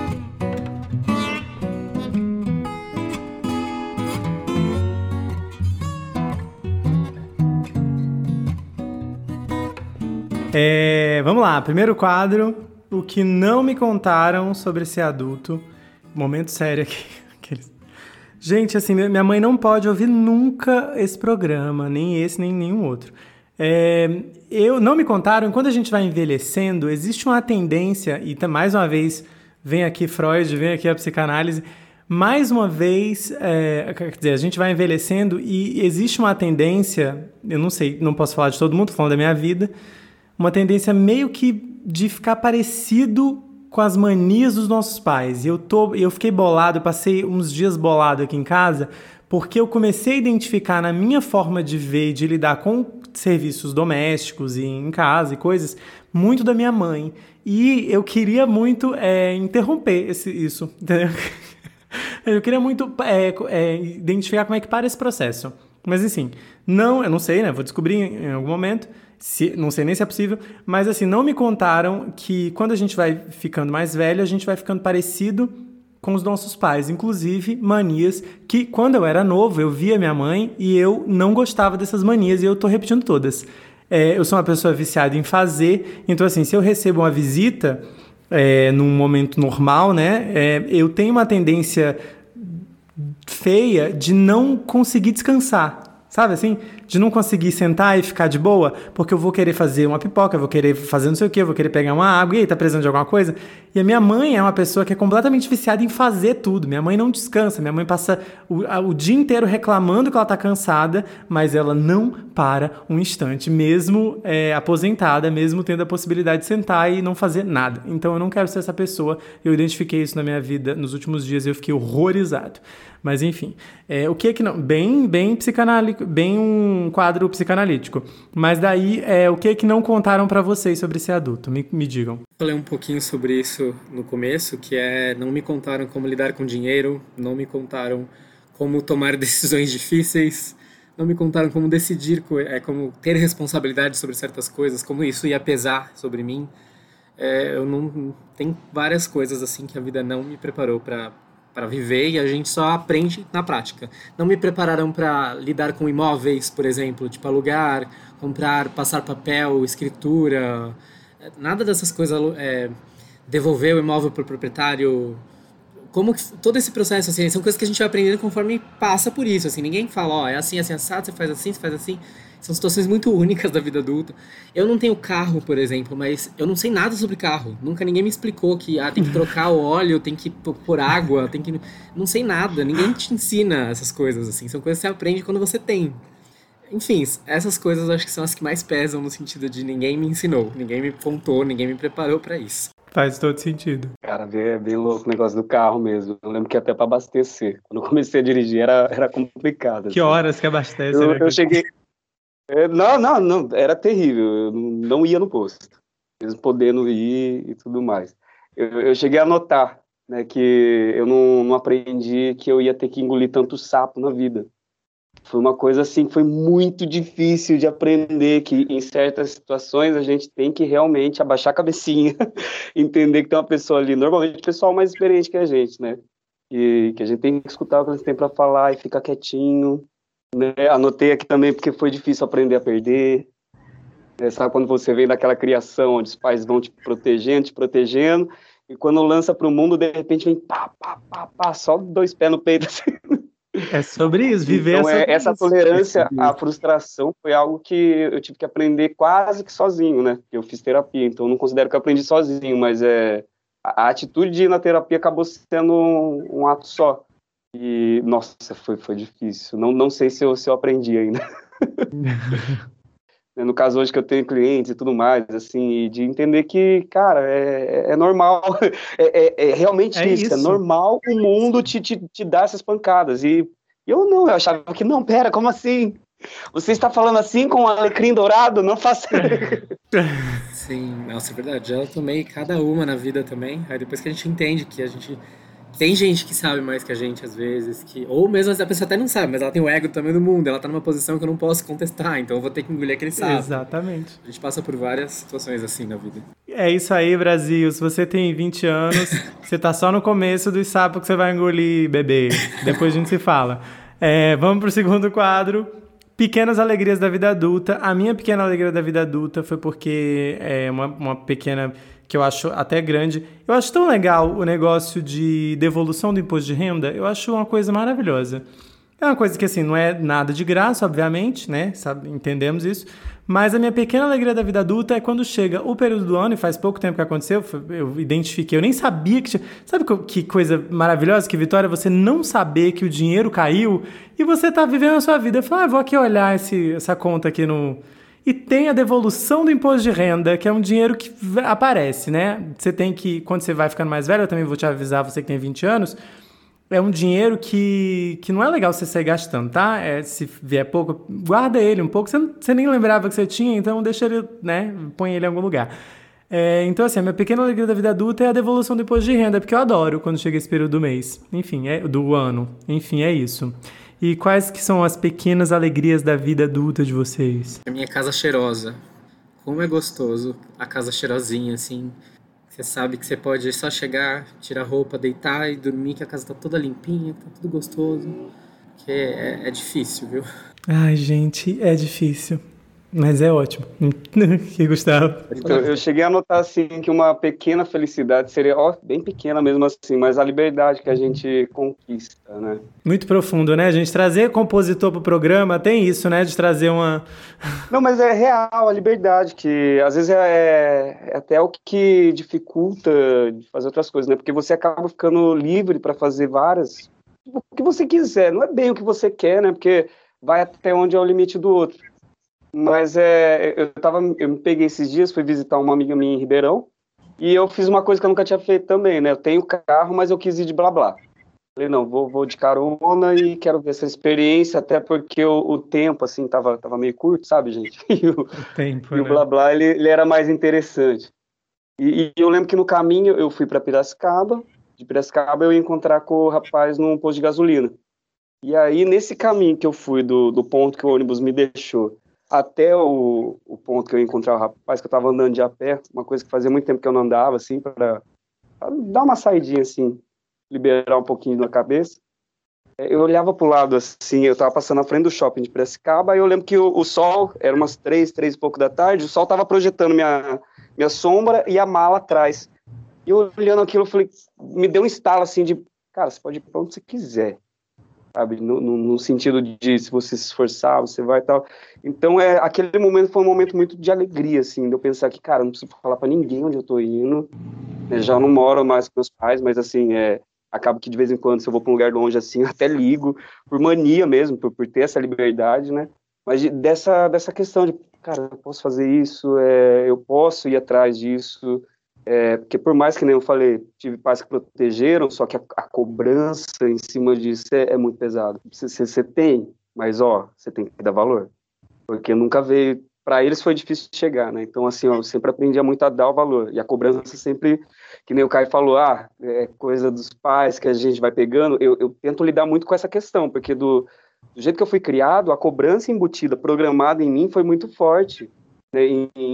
Vamos lá, primeiro quadro, o que não me contaram sobre ser adulto. Momento sério aqui. Gente, assim, minha mãe não pode ouvir nunca esse programa, nem esse, nem nenhum outro. Não me contaram, quando a gente vai envelhecendo, existe uma tendência, e mais uma vez, vem aqui Freud, vem aqui a psicanálise, mais uma vez, quer dizer, a gente vai envelhecendo e existe uma tendência, eu não sei, não posso falar de todo mundo, tô falando da minha vida, uma tendência meio que de ficar parecido com as manias dos nossos pais. E eu fiquei bolado, eu passei uns dias bolado aqui em casa, porque eu comecei a identificar na minha forma de ver e de lidar com serviços domésticos e em casa e coisas, muito da minha mãe. E eu queria muito interromper isso, entendeu? Eu queria muito identificar como é que para esse processo. Mas, assim, eu não sei, né? Vou descobrir em algum momento. Não sei nem se é possível, mas assim, não me contaram que quando a gente vai ficando mais velho, a gente vai ficando parecido com os nossos pais, inclusive manias que quando eu era novo, eu via minha mãe e eu não gostava dessas manias e eu tô repetindo todas. Eu sou uma pessoa viciada em fazer, então assim, se eu recebo uma visita num momento normal, né, eu tenho uma tendência feia de não conseguir descansar. Sabe assim? De não conseguir sentar e ficar de boa, porque eu vou querer fazer uma pipoca, eu vou querer fazer não sei o quê, eu vou querer pegar uma água, e aí, tá precisando de alguma coisa? E a minha mãe é uma pessoa que é completamente viciada em fazer tudo. Minha mãe não descansa, minha mãe passa o dia inteiro reclamando que ela tá cansada, mas ela não para um instante, mesmo aposentada, mesmo tendo a possibilidade de sentar e não fazer nada. Então eu não quero ser essa pessoa, eu identifiquei isso na minha vida nos últimos dias e eu fiquei horrorizado. Mas enfim, o que não... Bem psicanalítico, bem um quadro psicanalítico. Mas daí, o que não contaram pra vocês sobre ser adulto? Me digam. Falei um pouquinho sobre isso no começo, que não me contaram como lidar com dinheiro, não me contaram como tomar decisões difíceis, não me contaram como decidir, como ter responsabilidade sobre certas coisas, como isso ia pesar sobre mim. Eu não... Tem várias coisas assim que a vida não me preparou para viver e a gente só aprende na prática. Não me prepararam para lidar com imóveis, por exemplo, tipo alugar, comprar, passar papel, escritura, nada dessas coisas, devolver o imóvel para o proprietário, como que, todo esse processo, assim, são coisas que a gente vai aprendendo conforme passa por isso, assim, ninguém fala, é assim, assado, você faz assim, são situações muito únicas da vida adulta. Eu não tenho carro, por exemplo, mas eu não sei nada sobre carro. Nunca ninguém me explicou que tem que trocar o óleo, tem que pôr água, tem que... Não sei nada, ninguém te ensina essas coisas, assim. São coisas que você aprende quando você tem. Enfim, essas coisas eu acho que são as que mais pesam no sentido de ninguém me ensinou, ninguém me contou, ninguém me preparou pra isso. Faz todo sentido. Cara, é bem louco o negócio do carro mesmo. Eu lembro que até para abastecer. Quando eu comecei a dirigir era complicado. Que assim. horas que abastece, Eu cheguei... Não, era terrível, eu não ia no posto, mesmo podendo ir e tudo mais. Eu cheguei a notar, né, que eu não aprendi que eu ia ter que engolir tanto sapo na vida. Foi uma coisa assim que foi muito difícil de aprender, que em certas situações a gente tem que realmente abaixar a cabecinha, entender que tem uma pessoa ali, normalmente o pessoal mais experiente que a gente, né? E que a gente tem que escutar o que eles têm para falar e ficar quietinho, né? Anotei aqui também porque foi difícil aprender a perder. Sabe quando você vem daquela criação onde os pais vão te protegendo, e quando lança para o mundo, de repente vem pá, pá, pá, pá, só 2 pés no peito, assim. É sobre isso, viver Então, é sobre essa isso. tolerância à frustração foi algo que eu tive que aprender quase que sozinho, né? Eu fiz terapia, então eu não considero que eu aprendi sozinho, mas a atitude de ir na terapia acabou sendo um ato só. E, nossa, foi difícil. Não sei se eu aprendi ainda. No caso, hoje que eu tenho clientes e tudo mais, assim, de entender que, cara, é normal, é realmente É isso, é isso. normal o mundo te dar essas pancadas. E eu achava que, não, pera, como assim? Você está falando assim com um alecrim dourado? Não faça. Sim, nossa, é verdade. Já tomei cada uma na vida também. Aí depois que a gente entende que a gente. Tem gente que sabe mais que a gente, às vezes, que. Ou mesmo a pessoa até não sabe, mas ela tem o ego também do mundo, ela tá numa posição que eu não posso contestar, então eu vou ter que engolir aquele sapo. Exatamente. A gente passa por várias situações assim na vida. É isso aí, Brasil. Se você tem 20 anos, você tá só no começo dos sapos que você vai engolir, bebê. Depois a gente se fala. Vamos pro segundo quadro. Pequenas alegrias da vida adulta. A minha pequena alegria da vida adulta foi porque é uma pequena que eu acho até grande. Eu acho tão legal o negócio de devolução do imposto de renda. Eu acho uma coisa maravilhosa. É uma coisa que, assim, não é nada de graça, obviamente, né? Entendemos isso. Mas a minha pequena alegria da vida adulta é quando chega o período do ano, e faz pouco tempo que aconteceu, eu identifiquei, eu nem sabia que tinha... Sabe que coisa maravilhosa, que Vitória, você não saber que o dinheiro caiu e você tá vivendo a sua vida. Eu falei, vou aqui olhar essa conta aqui no... E tem a devolução do imposto de renda, que é um dinheiro que aparece, né? Você tem que, quando você vai ficando mais velho, eu também vou te avisar, você que tem 20 anos... É um dinheiro que não é legal você sair gastando, tá? Se vier pouco, guarda ele um pouco. Você nem lembrava que você tinha, então deixa ele, né? Põe ele em algum lugar. Então, assim, a minha pequena alegria da vida adulta é a devolução do imposto de renda, porque eu adoro quando chega esse período do mês. Enfim, do ano. Enfim, é isso. E quais que são as pequenas alegrias da vida adulta de vocês? A minha casa cheirosa. Como é gostoso a casa cheirosinha, assim. Você sabe que você pode só chegar, tirar a roupa, deitar e dormir, que a casa tá toda limpinha, tá tudo gostoso. Que é difícil, viu? Ai, gente, é difícil. Mas é ótimo. Que Gustavo? Então, eu cheguei a notar, assim, que uma pequena felicidade seria, bem pequena mesmo assim, mas a liberdade que a gente conquista, né? Muito profundo, né? A gente trazer compositor pro programa tem isso, né? De trazer uma... Não, mas é real a liberdade, que às vezes é até o que dificulta de fazer outras coisas, né? Porque você acaba ficando livre para fazer o que você quiser. Não é bem o que você quer, né? Porque vai até onde é o limite do outro. Mas eu me peguei esses dias, fui visitar uma amiga minha em Ribeirão, e eu fiz uma coisa que eu nunca tinha feito também, né? Eu tenho carro, mas eu quis ir de blá blá. Falei, não, vou de carona e quero ver essa experiência, até porque o tempo, assim, tava meio curto, sabe, gente? Tempo, E o né? blá blá, ele era mais interessante. E eu lembro que no caminho eu fui para Piracicaba, de Piracicaba eu ia encontrar com o rapaz num posto de gasolina. E aí, nesse caminho que eu fui do ponto que o ônibus me deixou até o ponto que eu ia encontrar o rapaz, que eu estava andando de a pé, uma coisa que fazia muito tempo que eu não andava, assim, para dar uma saidinha, assim, liberar um pouquinho na cabeça. Eu olhava pro lado, assim, eu tava passando na frente do shopping de Piracicaba, e eu lembro que o sol, era umas 3 e pouco da tarde, o sol tava projetando minha sombra e a mala atrás. E eu olhando aquilo, eu falei, me deu um estalo, assim, de, cara, você pode ir pra onde você quiser, sabe? No sentido de, se você se esforçar, você vai e tal. Então, aquele momento foi um momento muito de alegria, assim, de eu pensar que, cara, não preciso falar pra ninguém onde eu tô indo, né? Já não moro mais com meus pais, mas, assim, acaba que de vez em quando, se eu vou para um lugar longe assim, eu até ligo, por mania mesmo, por ter essa liberdade, né? Mas dessa questão de, cara, eu posso fazer isso, eu posso ir atrás disso, porque por mais que nem eu falei, tive pais que protegeram, só que a cobrança em cima disso é muito pesado. Você tem, mas você tem que dar valor. porque nunca veio, para eles foi difícil chegar, né? Então, assim, eu sempre aprendia muito a dar o valor, e a cobrança sempre, que nem o Caio falou, é coisa dos pais que a gente vai pegando, eu tento lidar muito com essa questão, porque do jeito que eu fui criado, a cobrança embutida, programada em mim foi muito forte, né?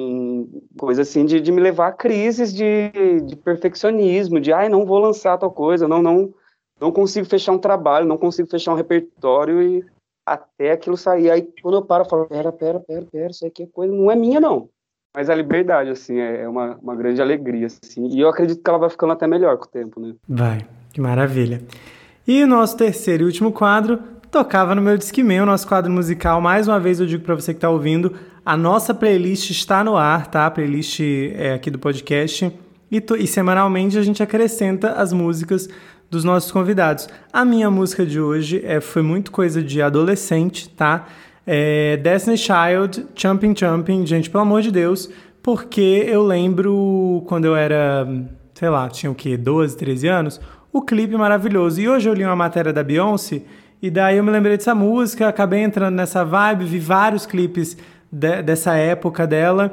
Em coisa assim de me levar a crises de perfeccionismo, de, não vou lançar tal coisa, não consigo fechar um trabalho, não consigo fechar um repertório e até aquilo sair. Aí quando eu paro, eu falo, pera, isso aqui é coisa, não é minha, não. Mas a liberdade, assim, é uma grande alegria, assim. E eu acredito que ela vai ficando até melhor com o tempo, né? Vai, que maravilha. E o nosso terceiro e último quadro, Tocava no Meu Discman, o nosso quadro musical. Mais uma vez eu digo para você que está ouvindo, a nossa playlist está no ar, tá? A playlist é aqui do podcast. E semanalmente a gente acrescenta as músicas dos nossos convidados. A minha música de hoje foi muito coisa de adolescente, tá? Destiny Child, Jumping, gente, pelo amor de Deus, porque eu lembro quando eu era, sei lá, tinha o quê, 12, 13 anos, o clipe maravilhoso. E hoje eu li uma matéria da Beyoncé, e daí eu me lembrei dessa música, acabei entrando nessa vibe, vi vários clipes dessa época dela,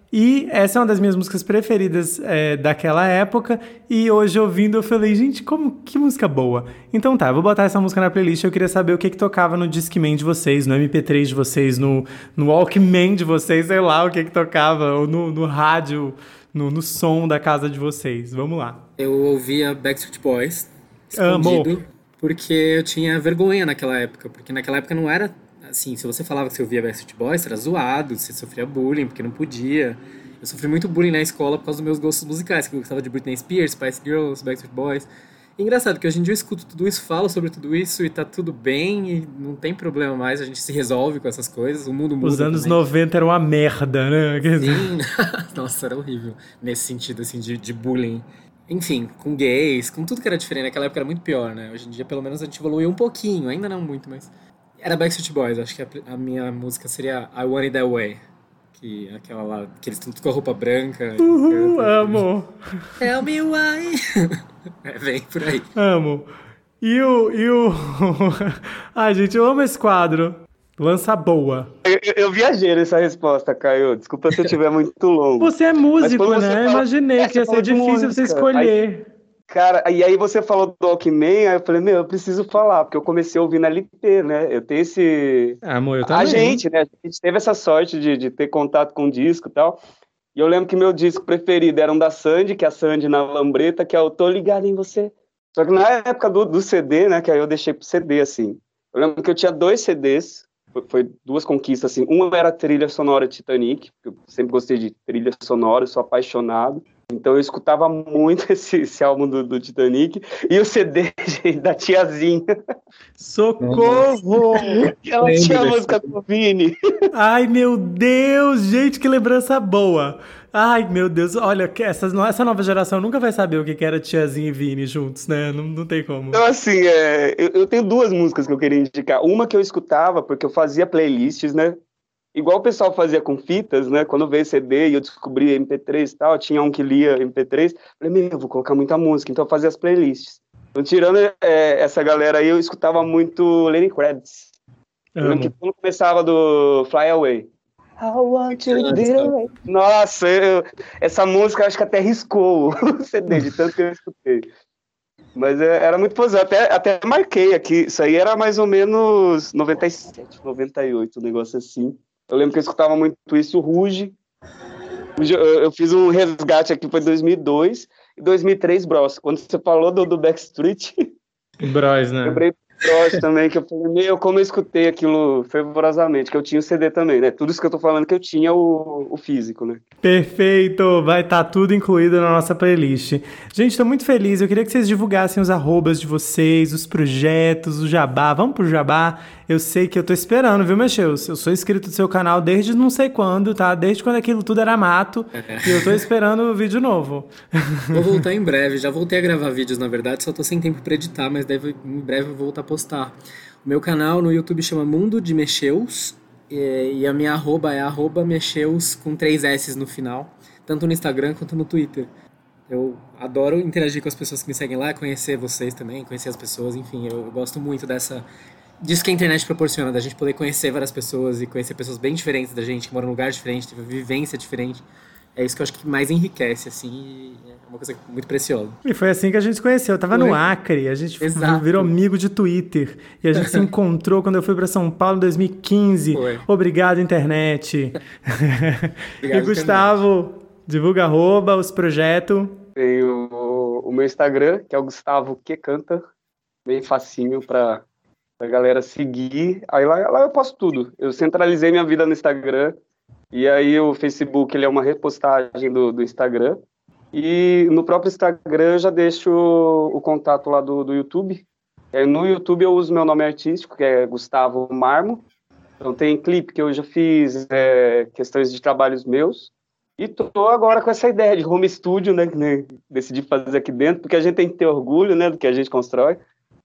e essa é uma das minhas músicas preferidas daquela época, e hoje ouvindo eu falei, gente, que música boa. Então tá, eu vou botar essa música na playlist, eu queria saber o que tocava no Discman de vocês, no MP3 de vocês, no Walkman de vocês, sei lá o que tocava, ou no rádio, no som da casa de vocês. Vamos lá. Eu ouvia Backstreet Boys, escondido, porque eu tinha vergonha naquela época, porque naquela época não era... Assim, se você falava que você ouvia Backstreet Boys, você era zoado, você sofria bullying, porque não podia. Eu sofri muito bullying na escola por causa dos meus gostos musicais, que eu gostava de Britney Spears, Spice Girls, Backstreet Boys. E engraçado, que hoje em dia eu escuto tudo isso, falo sobre tudo isso e tá tudo bem e não tem problema mais, a gente se resolve com essas coisas, o mundo muda. Os anos 90 eram uma merda, né? Sim, nossa, era horrível nesse sentido, assim, de bullying. Enfim, com gays, com tudo que era diferente, naquela época era muito pior, né? Hoje em dia, pelo menos, a gente evoluiu um pouquinho, ainda não muito, mas... Era Backstreet Boys, acho que a minha música seria I Want It That Way. Que é aquela lá, que eles estão tudo com a roupa branca. Amo! Tell me why. Vem por aí. Amo. E o... Ai, gente, eu amo esse quadro. Lança boa. Eu viajei nessa resposta, Caio. Desculpa se eu estiver muito longo. Você é músico, né? Imaginei que ia ser difícil música, você escolher. Cara, e aí você falou do Walkman, aí eu falei, eu preciso falar, porque eu comecei a ouvir na LP, né? Eu tenho esse... Amor, eu também. A gente, né? A gente teve essa sorte de ter contato com o disco e tal. E eu lembro que meu disco preferido era um da Sandy, que é a Sandy na Lambreta, que é o Tô Ligado em Você. Só que na época do CD, né? Que aí eu deixei pro CD, assim. Eu lembro que eu tinha 2 CDs, foi 2 conquistas, assim. Um era a trilha sonora Titanic, porque eu sempre gostei de trilha sonora, eu sou apaixonado. Então eu escutava muito esse álbum do Titanic e o CD da tiazinha. Socorro! Ela tinha a música do Vini. Ai, meu Deus, gente, que lembrança boa. Ai, meu Deus, olha, essa nova geração nunca vai saber o que era tiazinha e Vini juntos, né? Não tem como. Então, assim, eu tenho 2 músicas que eu queria indicar. Uma que eu escutava, porque eu fazia playlists, né? Igual o pessoal fazia com fitas, né? Quando veio CD e eu descobri MP3 e tal, tinha um que lia MP3, falei, eu vou colocar muita música, então eu fazia as playlists. Então, tirando essa galera aí, eu escutava muito Lenny Kravitz. Eu lembro que quando começava do Fly Away. I want you to be away. Nossa, essa música eu acho que até riscou o CD, de tanto que eu escutei. Mas era muito positivo, até marquei aqui, isso aí era mais ou menos 97, 98, um negócio assim. Eu lembro que eu escutava muito isso, o Ruge. Eu fiz um resgate aqui, foi 2002 e 2003 Bros. Quando você falou do Backstreet... Bros, né? Lembrei do Bros também, que eu falei, como eu escutei aquilo fervorosamente, que eu tinha o CD também, né? Tudo isso que eu tô falando que eu tinha o físico, né? Perfeito! Vai estar tudo incluído na nossa playlist. Gente, tô muito feliz. Eu queria que vocês divulgassem os arrobas de vocês, os projetos, o jabá. Vamos pro jabá? Eu sei que eu tô esperando, viu, Mecheus? Eu sou inscrito do seu canal desde não sei quando, tá? Desde quando aquilo tudo era mato. E eu tô esperando o vídeo novo. Vou voltar em breve. Já voltei a gravar vídeos, na verdade. Só tô sem tempo pra editar, mas em breve eu vou voltar a postar. O meu canal no YouTube chama Mundo de Mecheus. E a minha arroba é @mecheus com 3 S no final. Tanto no Instagram quanto no Twitter. Eu adoro interagir com as pessoas que me seguem lá, conhecer vocês também, conhecer as pessoas. Enfim, eu gosto muito dessa disso que a internet proporciona, da gente poder conhecer várias pessoas e conhecer pessoas bem diferentes da gente, que moram em lugares diferentes, têm vivência diferente. É isso que eu acho que mais enriquece, assim, e é uma coisa muito preciosa. E foi assim que a gente se conheceu. Eu tava no Acre, a gente virou amigo de Twitter. E a gente se encontrou quando eu fui pra São Paulo em 2015. Foi. Obrigado, internet. Obrigado, e Gustavo, divulga os projetos. Tem o meu Instagram, que é o Gustavo Que Canta, bem facinho pra galera seguir. Aí lá eu posto tudo. Eu centralizei minha vida no Instagram. E aí o Facebook ele é uma repostagem do Instagram. E no próprio Instagram eu já deixo o contato lá do YouTube. No YouTube eu uso meu nome artístico, que é Gustavo Marmo. Então tem clipe que eu já fiz, questões de trabalhos meus. E tô agora com essa ideia de home studio, né, que decidi fazer aqui dentro, porque a gente tem que ter orgulho, né, do que a gente constrói.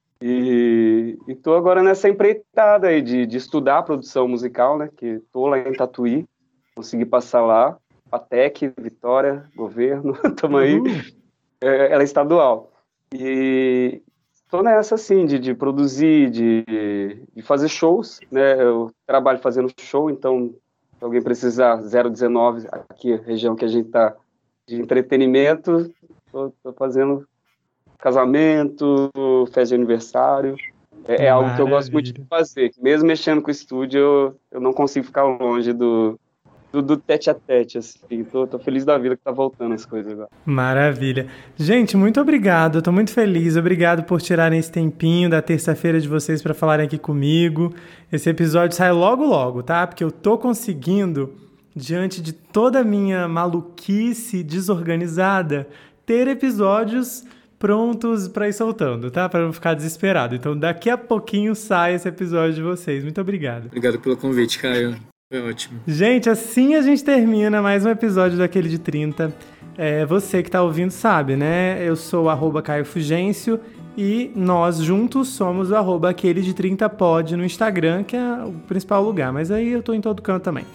E tô agora nessa empreitada aí de estudar a produção musical, né, que tô lá em Tatuí. Consegui passar lá, FATEC, Vitória, governo, tamo aí, ela é estadual. E tô nessa, assim, de produzir, de fazer shows, né, eu trabalho fazendo show, então, se alguém precisar, 019, aqui, região que a gente tá, de entretenimento, tô fazendo casamento, festa de aniversário, é algo que eu gosto muito de fazer, mesmo mexendo com o estúdio, eu não consigo ficar longe do tete a tete, assim. Tô feliz da vida que tá voltando as coisas agora. Maravilha. Gente, muito obrigado. Eu tô muito feliz. Obrigado por tirarem esse tempinho da terça-feira de vocês para falarem aqui comigo. Esse episódio sai logo, tá? Porque eu tô conseguindo, diante de toda a minha maluquice desorganizada, ter episódios prontos para ir soltando, tá? Para não ficar desesperado. Então, daqui a pouquinho sai esse episódio de vocês. Muito obrigado. Obrigado pelo convite, Caio. Foi ótimo. Gente, assim a gente termina mais um episódio daquele de 30. Você que tá ouvindo sabe, né? Eu sou o @Caio Fugêncio e nós juntos somos o @aquele de 30pod no Instagram, que é o principal lugar. Mas aí eu tô em todo canto também.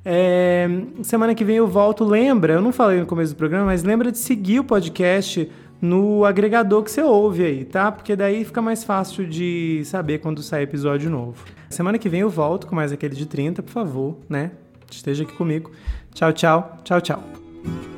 Semana que vem eu volto. Lembra, eu não falei no começo do programa, mas lembra de seguir o podcast no agregador que você ouve aí, tá? Porque daí fica mais fácil de saber quando sair episódio novo. Semana que vem eu volto com mais aquele de 30, por favor, né? Esteja aqui comigo. Tchau, tchau. Tchau, tchau.